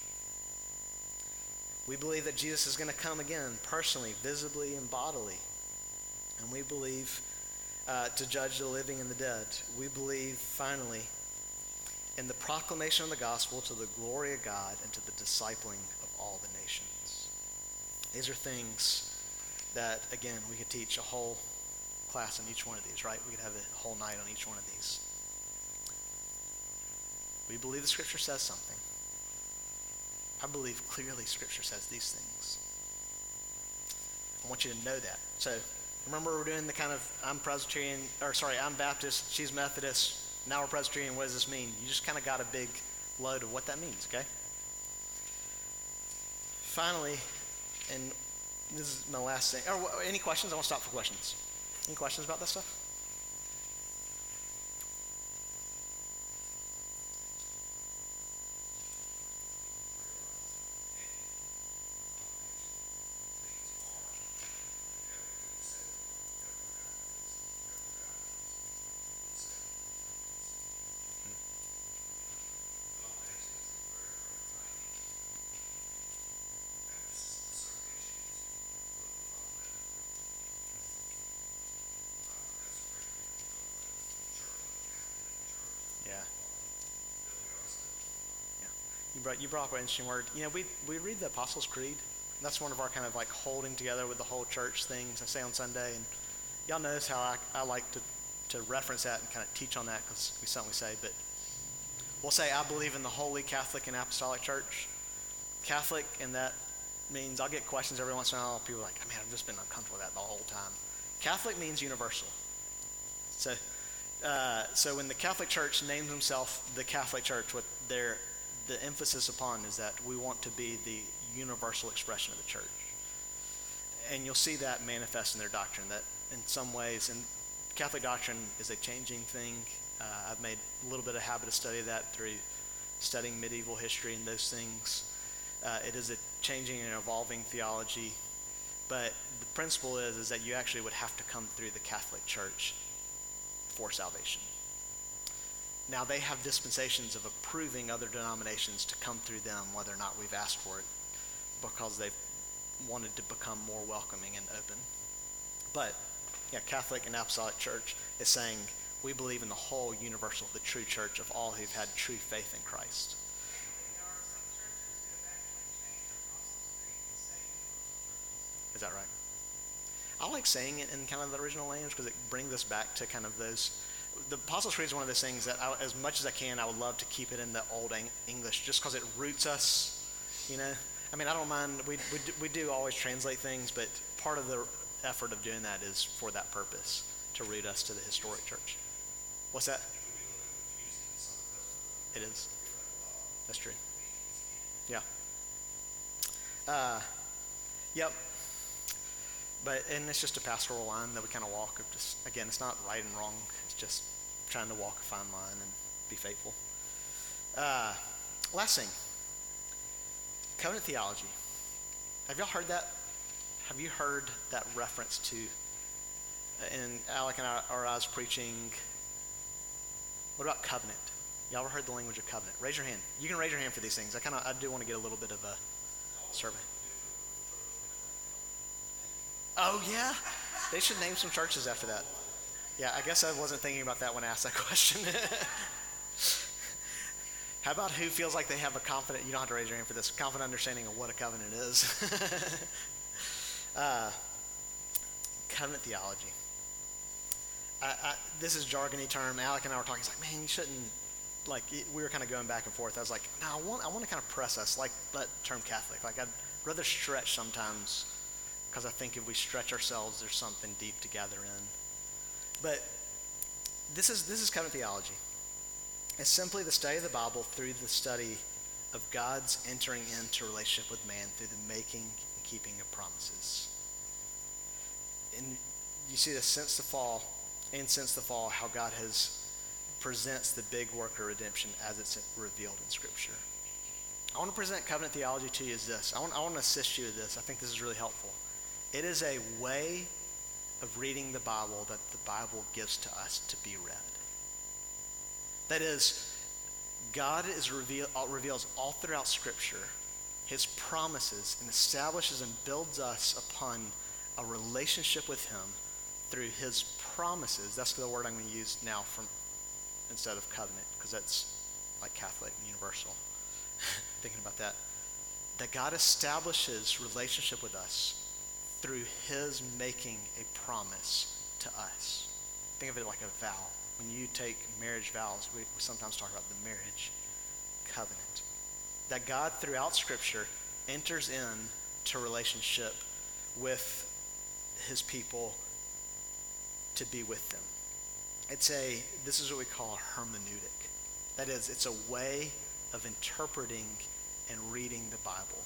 We believe that Jesus is going to come again personally, visibly, and bodily. And we believe uh, to judge the living and the dead. We believe, finally, in the proclamation of the gospel to the glory of God and to the discipling of all the nations. These are things that, again, we could teach a whole class on each one of these, right? We could have a whole night on each one of these. We believe the Scripture says something. I believe clearly Scripture says these things. I want you to know that. So remember, we're doing the kind of, I'm Presbyterian, or sorry, I'm Baptist, she's Methodist, now we're Presbyterian. What does this mean? You just kind of got a big load of what that means, okay? Finally, and this is my last thing. Oh, any questions? I want to stop for questions. Any questions about this stuff? You brought, you brought up an interesting word. You know, we, we read the Apostles' Creed. That's one of our kind of like holding together with the whole church things I say on Sunday. And y'all notice how I, I like to, to reference that and kind of teach on that because we something we say. But we'll say, I believe in the Holy Catholic and Apostolic Church. Catholic, and that means I'll get questions every once in a while. People are like, I mean, I've just been uncomfortable with that the whole time. Catholic means universal. So, uh, so when the Catholic Church names themselves the Catholic Church, what they're the emphasis upon is that we want to be the universal expression of the church. And you'll see that manifest in their doctrine, that in some ways, and Catholic doctrine is a changing thing. Uh, I've made a little bit of habit of study of that through studying medieval history and those things. Uh, it is a changing and evolving theology, but the principle is, is that you actually would have to come through the Catholic Church for salvation. Now, they have dispensations of approving other denominations to come through them, whether or not we've asked for it, because they've wanted to become more welcoming and open. But, yeah, Catholic and Apostolic Church is saying we believe in the whole universal, the true church of all who've had true faith in Christ. Is that right? I like saying it in kind of the original language because it brings us back to kind of those. The Apostles' Creed is one of those things that I, as much as I can, I would love to keep it in the old English just because it roots us, you know. I mean, I don't mind, we, we, do, we do always translate things, but part of the effort of doing that is for that purpose, to root us to the historic church. What's that? It is. That's true. Yeah. Uh, yep. But, and it's just a pastoral line that we kind of walk of just, again, it's not right and wrong. It's just trying to walk a fine line and be faithful. Uh, last thing, covenant theology. Have y'all heard that? Have you heard that reference to, and Alec and I, or I was preaching, what about covenant? Y'all ever heard the language of covenant? Raise your hand. You can raise your hand for these things. I kind of, I do want to get a little bit of a survey. Oh, yeah? They should name some churches after that. Yeah, I guess I wasn't thinking about that when I asked that question. How about who feels like they have a confident, you don't have to raise your hand for this, confident understanding of what a covenant is. uh, covenant theology. I, I, this is jargony term. Alec and I were talking, he's like, man, you shouldn't, like, we were kind of going back and forth. I was like, no, I want, I want to kind of press us, like that term Catholic. Like, I'd rather stretch sometimes, because I think if we stretch ourselves, there's something deep to gather in. But this is this is covenant theology. It's simply the study of the Bible through the study of God's entering into relationship with man through the making and keeping of promises. And you see this since the fall, and since the fall, how God has presents the big work of redemption as it's revealed in Scripture. I want to present covenant theology to you as this. I want, I want to assist you with this. I think this is really helpful. It is a way of reading the Bible that the Bible gives to us to be read. That is, God is reveal, reveals all throughout Scripture his promises and establishes and builds us upon a relationship with him through his promises. That's the word I'm going to use now from instead of covenant, because that's like Catholic and universal. Thinking about that. That God establishes relationship with us through his making a promise to to us. Think of it like a vow. When you take marriage vows, we, we sometimes talk about the marriage covenant. That God throughout Scripture enters into relationship with his people to be with them. It's a, this is what we call a hermeneutic. That is, it's a way of interpreting and reading the Bible.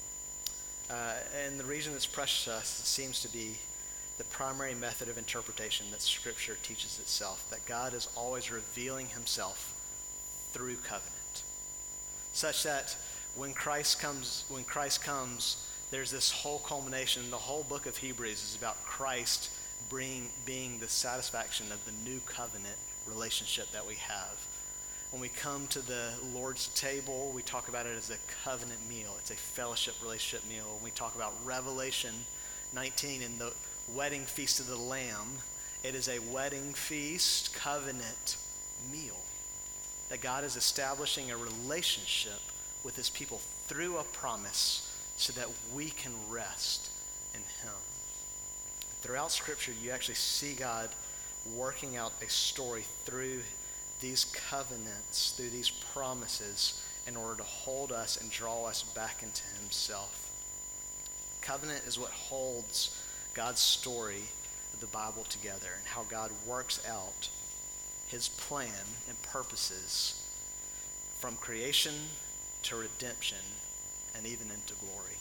Uh, and the reason it's precious to us, it seems to be the primary method of interpretation that Scripture teaches itself, that God is always revealing himself through covenant. Such that when Christ comes, when Christ comes, there's this whole culmination. The whole book of Hebrews is about Christ bring, being the satisfaction of the new covenant relationship that we have. When we come to the Lord's table, we talk about it as a covenant meal. It's a fellowship relationship meal. When we talk about Revelation nineteen and the wedding feast of the Lamb, it is a wedding feast covenant meal. That God is establishing a relationship with his people through a promise so that we can rest in him. Throughout Scripture, you actually see God working out a story through these covenants, through these promises, in order to hold us and draw us back into himself. Covenant is what holds God's story of the Bible together and how God works out his plan and purposes from creation to redemption and even into glory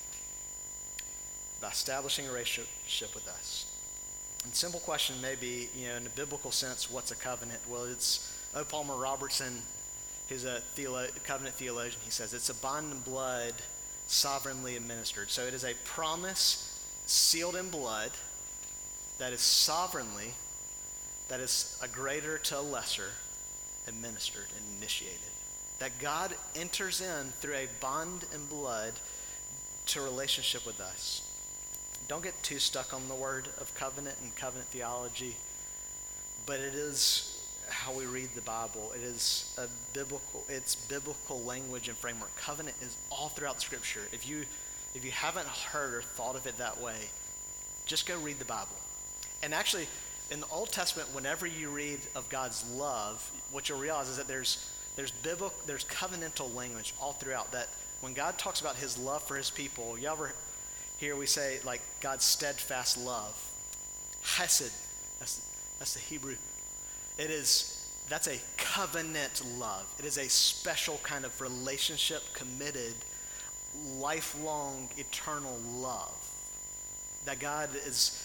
by establishing a relationship with us. And simple question may be, you know, in a biblical sense, what's a covenant? Well, it's O. Palmer Robertson, who's a theolo- covenant theologian. He says it's a bond in blood sovereignly administered. So it is a promise sealed in blood that is sovereignly, that is a greater to a lesser, administered and initiated. That God enters in through a bond in blood to relationship with us. Don't get too stuck on the word of covenant and covenant theology, but it is how we read the Bible. It is a biblical, it's biblical language and framework. Covenant is all throughout Scripture. If you if you haven't heard or thought of it that way, just go read the Bible. And actually, in the Old Testament, whenever you read of God's love, what you'll realize is that there's there's biblical, there's covenantal language all throughout. That when God talks about his love for his people, you ever hear we say like God's steadfast love, Hesed. That's that's the Hebrew. It is, that's a covenant love. It is a special kind of relationship, committed, lifelong, eternal love. That God is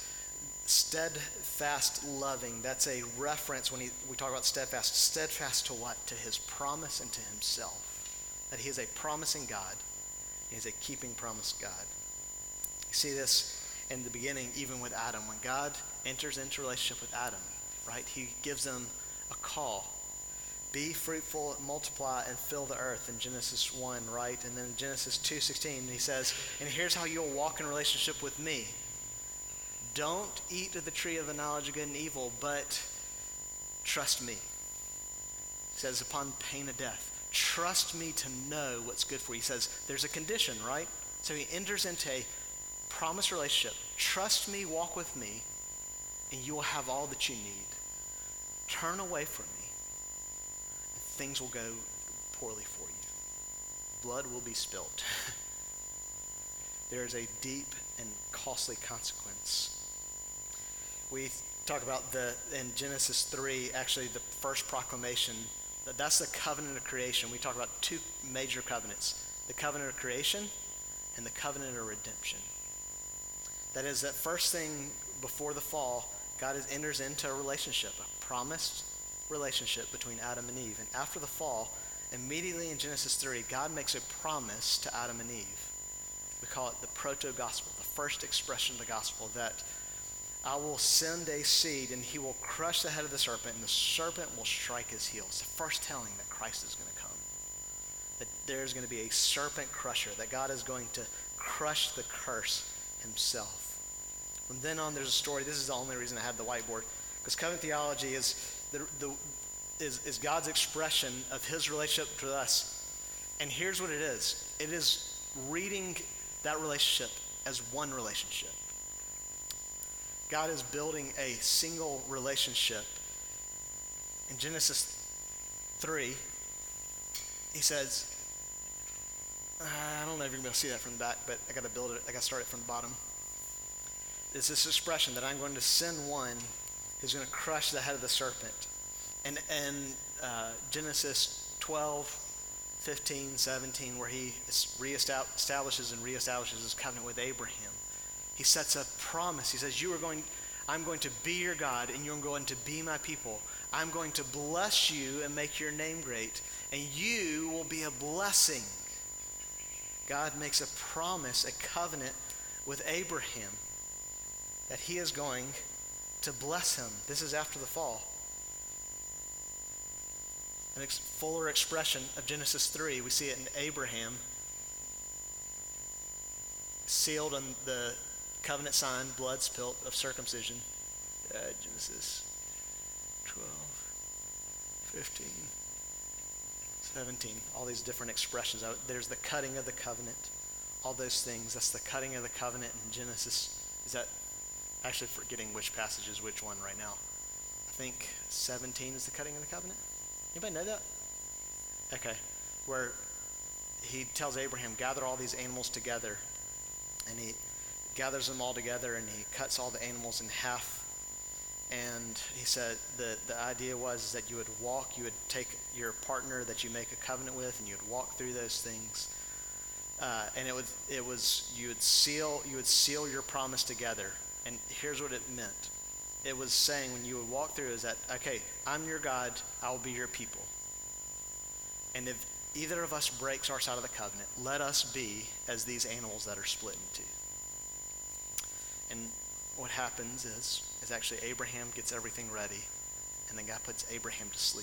steadfast loving. That's a reference when he, we talk about steadfast. Steadfast to what? To his promise and to himself. That he is a promising God. He is a keeping promise God. You see this in the beginning, even with Adam. When God enters into relationship with Adam, right? He gives them a call. Be fruitful, multiply, and fill the earth in Genesis one, right? And then in Genesis two sixteen, he says, and here's how you'll walk in relationship with me. Don't eat of the tree of the knowledge of good and evil, but trust me. He says, upon pain of death. Trust me to know what's good for you. He says, there's a condition, right? So he enters into a promised relationship. Trust me, walk with me, and you will have all that you need. Turn away from me, and things will go poorly for you. Blood will be spilt. There is a deep and costly consequence. We talk about the in Genesis three, actually the first proclamation, that that's the covenant of creation. We talk about two major covenants, the covenant of creation and the covenant of redemption. That is, that first thing before the fall, God is, enters into a relationship, a promised relationship between Adam and Eve. And after the fall, immediately in Genesis three, God makes a promise to Adam and Eve. We call it the proto-gospel, the first expression of the gospel, that I will send a seed and he will crush the head of the serpent and the serpent will strike his heel. It's the first telling that Christ is going to come. That there's going to be a serpent crusher, that God is going to crush the curse himself. From then on, there's a story. This is the only reason I had the whiteboard, because covenant theology is the, the is, is God's expression of his relationship to us. And here's what it is. It is reading that relationship as one relationship. God is building a single relationship. In Genesis three, he says, I don't know if you're going to see that from the back, but I got to build it. I got to start it from the bottom. It's this expression that I'm going to send one who's going to crush the head of the serpent. And and uh, Genesis twelve, fifteen, seventeen, where he reestablishes and reestablishes his covenant with Abraham, he sets a promise. He says, "You are going. I'm going to be your God, and you're going to be my people. I'm going to bless you and make your name great, and you will be a blessing." God makes a promise, a covenant with Abraham that he is going to bless him. This is after the fall. An ex- fuller expression of Genesis three, we see it in Abraham, sealed on the covenant sign, blood spilt of circumcision. Uh, Genesis twelve, fifteen, seventeen, all these different expressions. There's the cutting of the covenant, all those things. That's the cutting of the covenant in Genesis. Is that, actually forgetting which passage is which one right now. I think seventeen is the cutting of the covenant. Anybody know that? Okay. Where he tells Abraham, gather all these animals together. And he gathers them all together and he cuts all the animals in half. And he said the, the idea was is that you would walk, you would take your partner that you make a covenant with, and you would walk through those things. Uh, and it would it was you would seal you would seal your promise together. And here's what it meant. It was saying when you would walk through is that, okay, I'm your God, I will be your people. And if either of us breaks our side of the covenant, let us be as these animals that are split in two. And what happens is, is actually Abraham gets everything ready, and then God puts Abraham to sleep.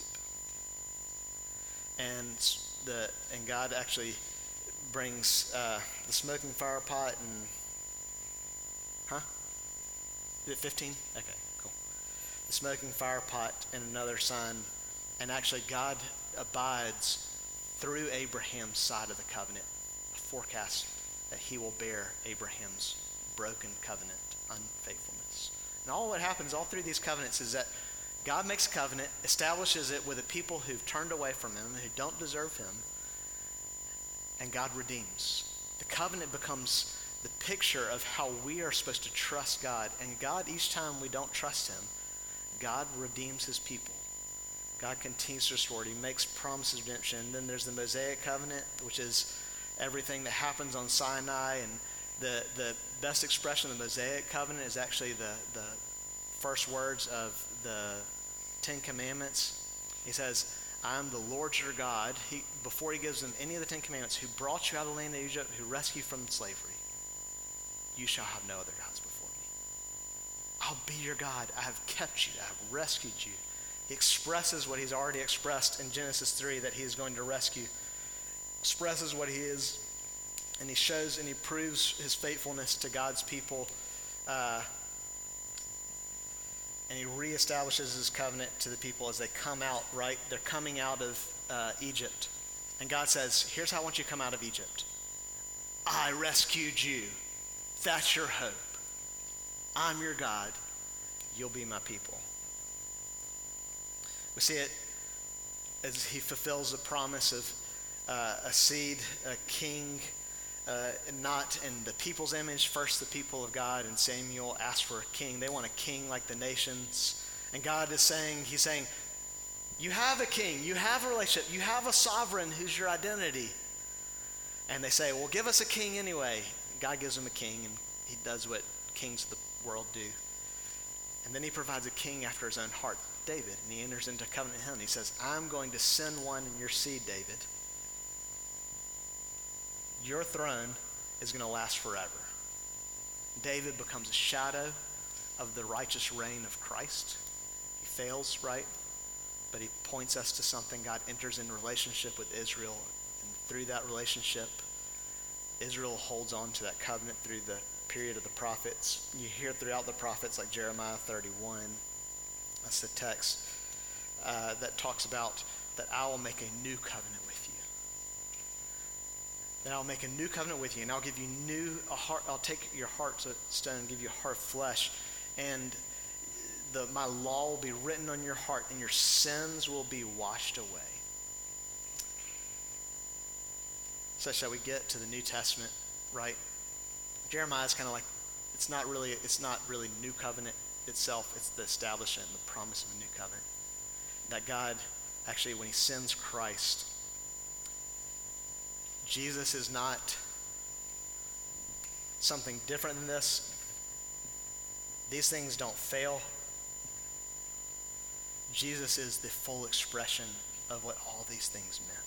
And the and God actually brings uh, the smoking fire pot and, huh? Is it fifteen? Okay, cool. The smoking fire pot and another son, and actually God abides through Abraham's side of the covenant, a forecast that he will bear Abraham's broken covenant unfaithfulness. And all what happens all through these covenants is that God makes a covenant, establishes it with a people who've turned away from him, who don't deserve him, and God redeems. The covenant becomes the picture of how we are supposed to trust God. And God, each time we don't trust him, God redeems his people. God continues to restore it. He makes promises of redemption. And then there's the Mosaic covenant, which is everything that happens on Sinai. And the, the best expression of the Mosaic covenant is actually the, the first words of the Ten Commandments. He says, I am the Lord your God. He, before he gives them any of the Ten Commandments, who brought you out of the land of Egypt, who rescued you from slavery. You shall have no other gods before me. I'll be your God. I have kept you. I have rescued you. He expresses what he's already expressed in Genesis three, that he is going to rescue. Expresses what he is, and he shows and he proves his faithfulness to God's people. Uh, and he reestablishes his covenant to the people as they come out, right? They're coming out of uh, Egypt. And God says, here's how I want you to come out of Egypt. I rescued you. That's your hope. I'm your God. You'll be my people. We see it as he fulfills the promise of uh, a seed, a king, uh, not in the people's image, first the people of God, and Samuel asked for a king. They want a king like the nations. And God is saying, he's saying, you have a king, you have a relationship, you have a sovereign who's your identity. And they say, well, give us a king anyway. God gives them a king, and he does what kings of the world do. And then he provides a king after his own heart, David, and he enters into covenant with him. He says, I'm going to send one in your seed, David. Your throne is going to last forever. David becomes a shadow of the righteous reign of Christ. He fails, right? But he points us to something. God enters in relationship with Israel, and through that relationship, Israel holds on to that covenant through the period of the prophets. You hear throughout the prophets like Jeremiah thirty-one. That's the text uh, that talks about that I will make a new covenant with you. That I'll make a new covenant with you, and I'll give you new a heart. I'll take your heart of stone and give you a heart of flesh, and the, my law will be written on your heart, and your sins will be washed away. So shall we get to the New Testament, right? Jeremiah is kind of like, it's not really, it's not really new covenant itself. It's the establishment and the promise of a new covenant. That God, actually, when he sends Christ, Jesus is not something different than this. These things don't fail. Jesus is the full expression of what all these things meant.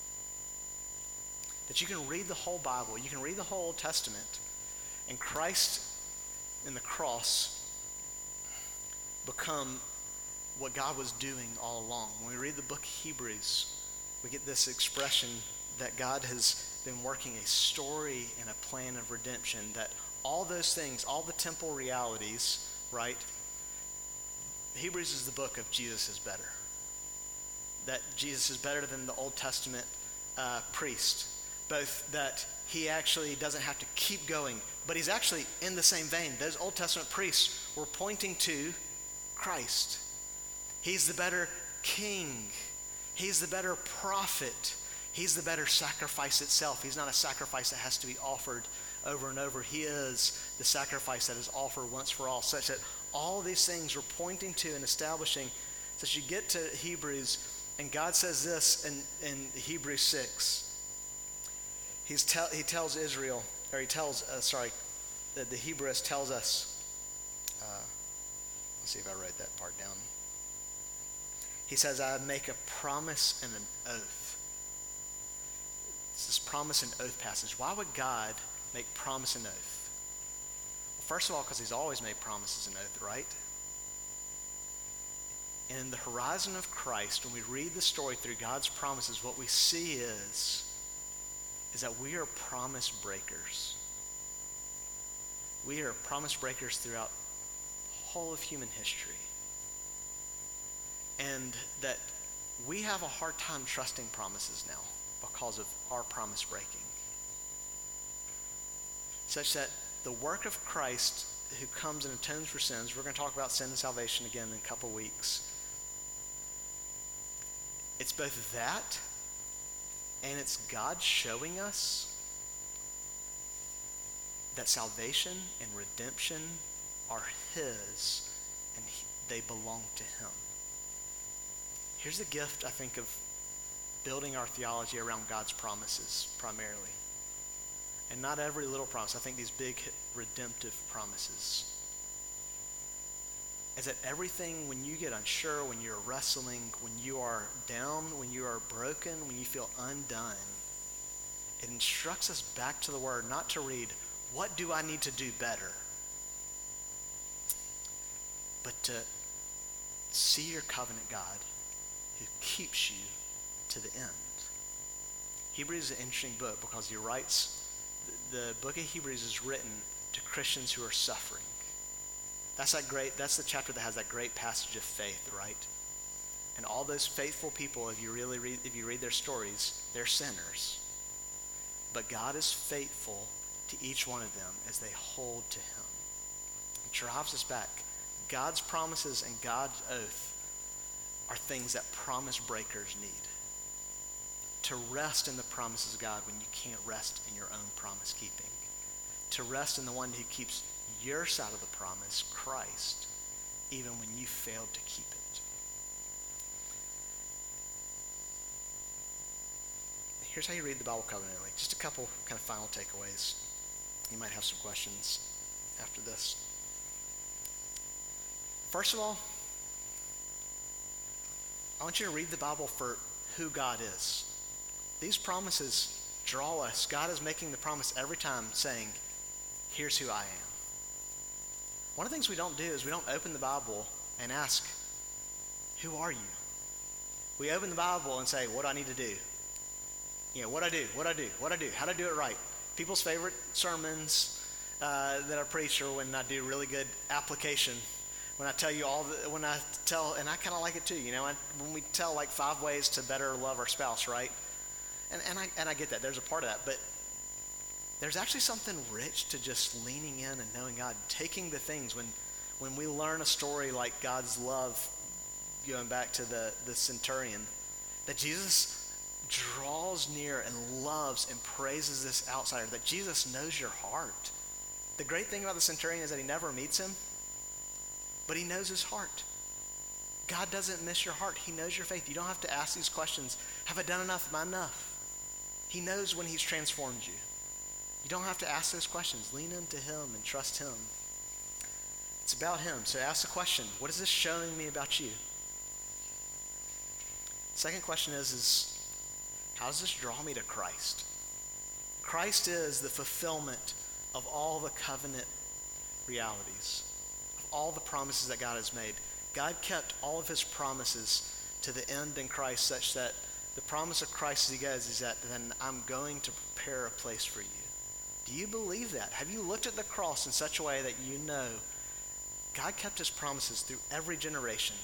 That you can read the whole Bible, you can read the whole Old Testament, and Christ in the cross become what God was doing all along. When we read the book of Hebrews, we get this expression that God has been working a story and a plan of redemption, that all those things, all the temple realities, right? Hebrews is the book of Jesus is better. That Jesus is better than the Old Testament uh, priest. Both that he actually doesn't have to keep going, but he's actually in the same vein. Those Old Testament priests were pointing to Christ. He's the better king. He's the better prophet. He's the better sacrifice itself. He's not a sacrifice that has to be offered over and over. He is the sacrifice that is offered once for all, such that all these things were pointing to and establishing. So you get to Hebrews, and God says this in, in Hebrews six. He's tell, he tells Israel, or he tells, uh, sorry, the, the Hebrews tells us, uh, let's see if I write that part down. He says, I make a promise and an oath. It's this promise and oath passage. Why would God make promise and oath? Well, first of all, because he's always made promises and oath, right? And in the horizon of Christ, when we read the story through God's promises, what we see is, is that we are promise breakers. We are promise breakers throughout the whole of human history. And that we have a hard time trusting promises now because of our promise breaking. Such that the work of Christ, who comes and atones for sins, we're going to talk about sin and salvation again in a couple weeks. It's both that, and it's God showing us that salvation and redemption are his, and he, they belong to him. Here's the gift, I think, of building our theology around God's promises primarily. And not every little promise. I think these big redemptive promises. Is that everything, when you get unsure, when you're wrestling, when you are down, when you are broken, when you feel undone, it instructs us back to the Word, not to read, what do I need to do better? But to see your covenant God who keeps you to the end. Hebrews is an interesting book because he writes, the book of Hebrews is written to Christians who are suffering. That's that great, that's the chapter that has that great passage of faith, right? And all those faithful people, if you really read, if you read their stories, they're sinners. But God is faithful to each one of them as they hold to him. It drives us back. God's promises and God's oath are things that promise breakers need. To rest in the promises of God when you can't rest in your own promise keeping. To rest in the one who keeps your side of the promise, Christ, even when you failed to keep it. Here's how you read the Bible covenantally. Just a couple kind of final takeaways. You might have some questions after this. First of all, I want you to read the Bible for who God is. These promises draw us. God is making the promise every time saying, here's who I am. One of the things we don't do is we don't open the Bible and ask, who are you? We open the Bible and say, what do I need to do? You know, what I do, what I do, what I do, how do I do it right? People's favorite sermons uh, that I preach are when I do really good application. When I tell you all, the, when I tell, and I kind of like it too, you know, I, when we tell like five ways to better love our spouse, right? And and I and I get that, there's a part of that, but there's actually something rich to just leaning in and knowing God, taking the things when when we learn a story like God's love, going back to the, the centurion, that Jesus draws near and loves and praises this outsider, that Jesus knows your heart. The great thing about the centurion is that he never meets him, but he knows his heart. God doesn't miss your heart. He knows your faith. You don't have to ask these questions. Have I done enough? Am I enough? He knows when he's transformed you. You don't have to ask those questions. Lean into him and trust him. It's about him. So ask the question, what is this showing me about you? Second question is, is how does this draw me to Christ? Christ is the fulfillment of all the covenant realities, of all the promises that God has made. God kept all of his promises to the end in Christ, such that the promise of Christ as he goes is that then I'm going to prepare a place for you. Do you believe that? Have you looked at the cross in such a way that you know God kept his promises through every generation?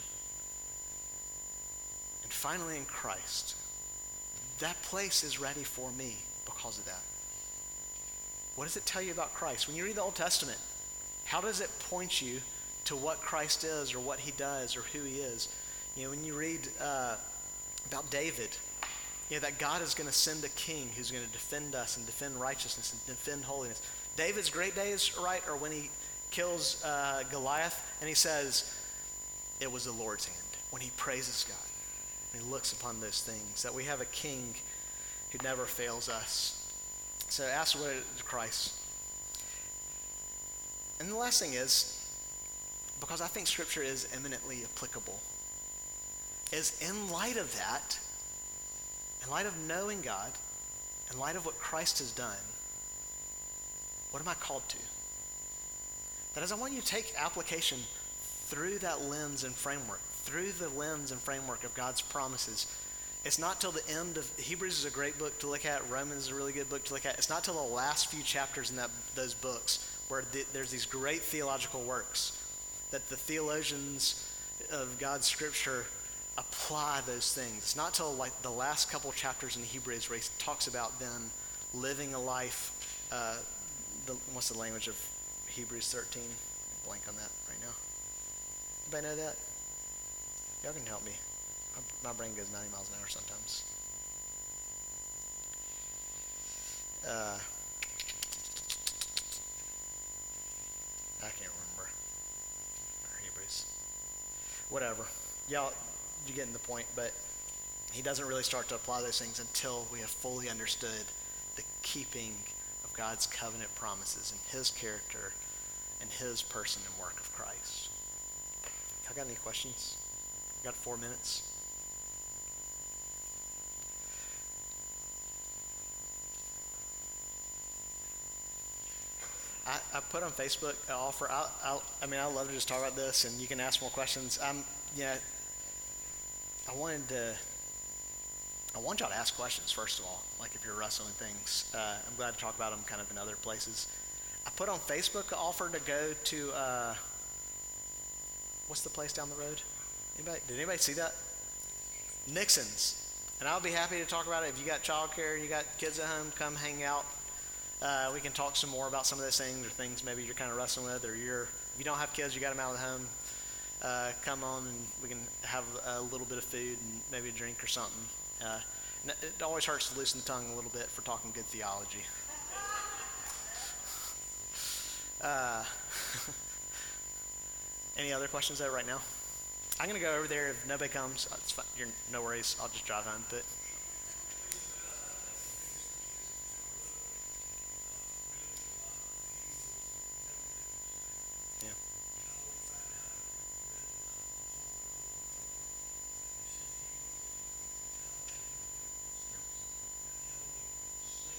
And finally in Christ, that place is ready for me because of that. What does it tell you about Christ? When you read the Old Testament, how does it point you to what Christ is or what he does or who he is? You know, when you read uh, about David, you know, that God is going to send a king who's going to defend us and defend righteousness and defend holiness. David's great days, right, are when he kills uh, Goliath and he says, it was the Lord's hand. When he praises God and he looks upon those things, that we have a king who never fails us. So ask what it is Christ. And the last thing is, because I think Scripture is eminently applicable, is in light of that, in light of knowing God, in light of what Christ has done, what am I called to? That is, I want you to take application through that lens and framework, through the lens and framework of God's promises. It's not till the end of, Hebrews is a great book to look at, Romans is a really good book to look at. It's not till the last few chapters in that those books where the, there's these great theological works that the theologians of God's Scripture apply those things. It's not till like the last couple chapters in Hebrews where he talks about then living a life, uh, the, what's the language of Hebrews thirteen? I'm blank on that right now. Anybody know that? Y'all can help me. My, my brain goes ninety miles an hour sometimes. Uh, I can't remember. Or Hebrews. Whatever. Y'all, you're getting the point, but he doesn't really start to apply those things until we have fully understood the keeping of God's covenant promises and his character and his person and work of Christ. Y'all got any questions? We got four minutes. I, I put on Facebook an offer. I, I, I mean, I love to just talk about this, and you can ask more questions. I'm, yeah. I wanted to. I want y'all to ask questions first of all. Like if you're wrestling things, uh, I'm glad to talk about them kind of in other places. I put on Facebook an offer to go to. Uh, what's the place down the road? Anybody? Did anybody see that? Nixon's. And I'll be happy to talk about it. If you got childcare and you got kids at home, come hang out. Uh, we can talk some more about some of those things or things maybe you're kind of wrestling with, or you're, if you don't have kids, you got them out of the home, uh, come on and we can have a little bit of food and maybe a drink or something. Uh, it always hurts to loosen the tongue a little bit for talking good theology. Uh, any other questions there right now? I'm going to go over there. If nobody comes, it's fine. You're, no worries. I'll just drive home. But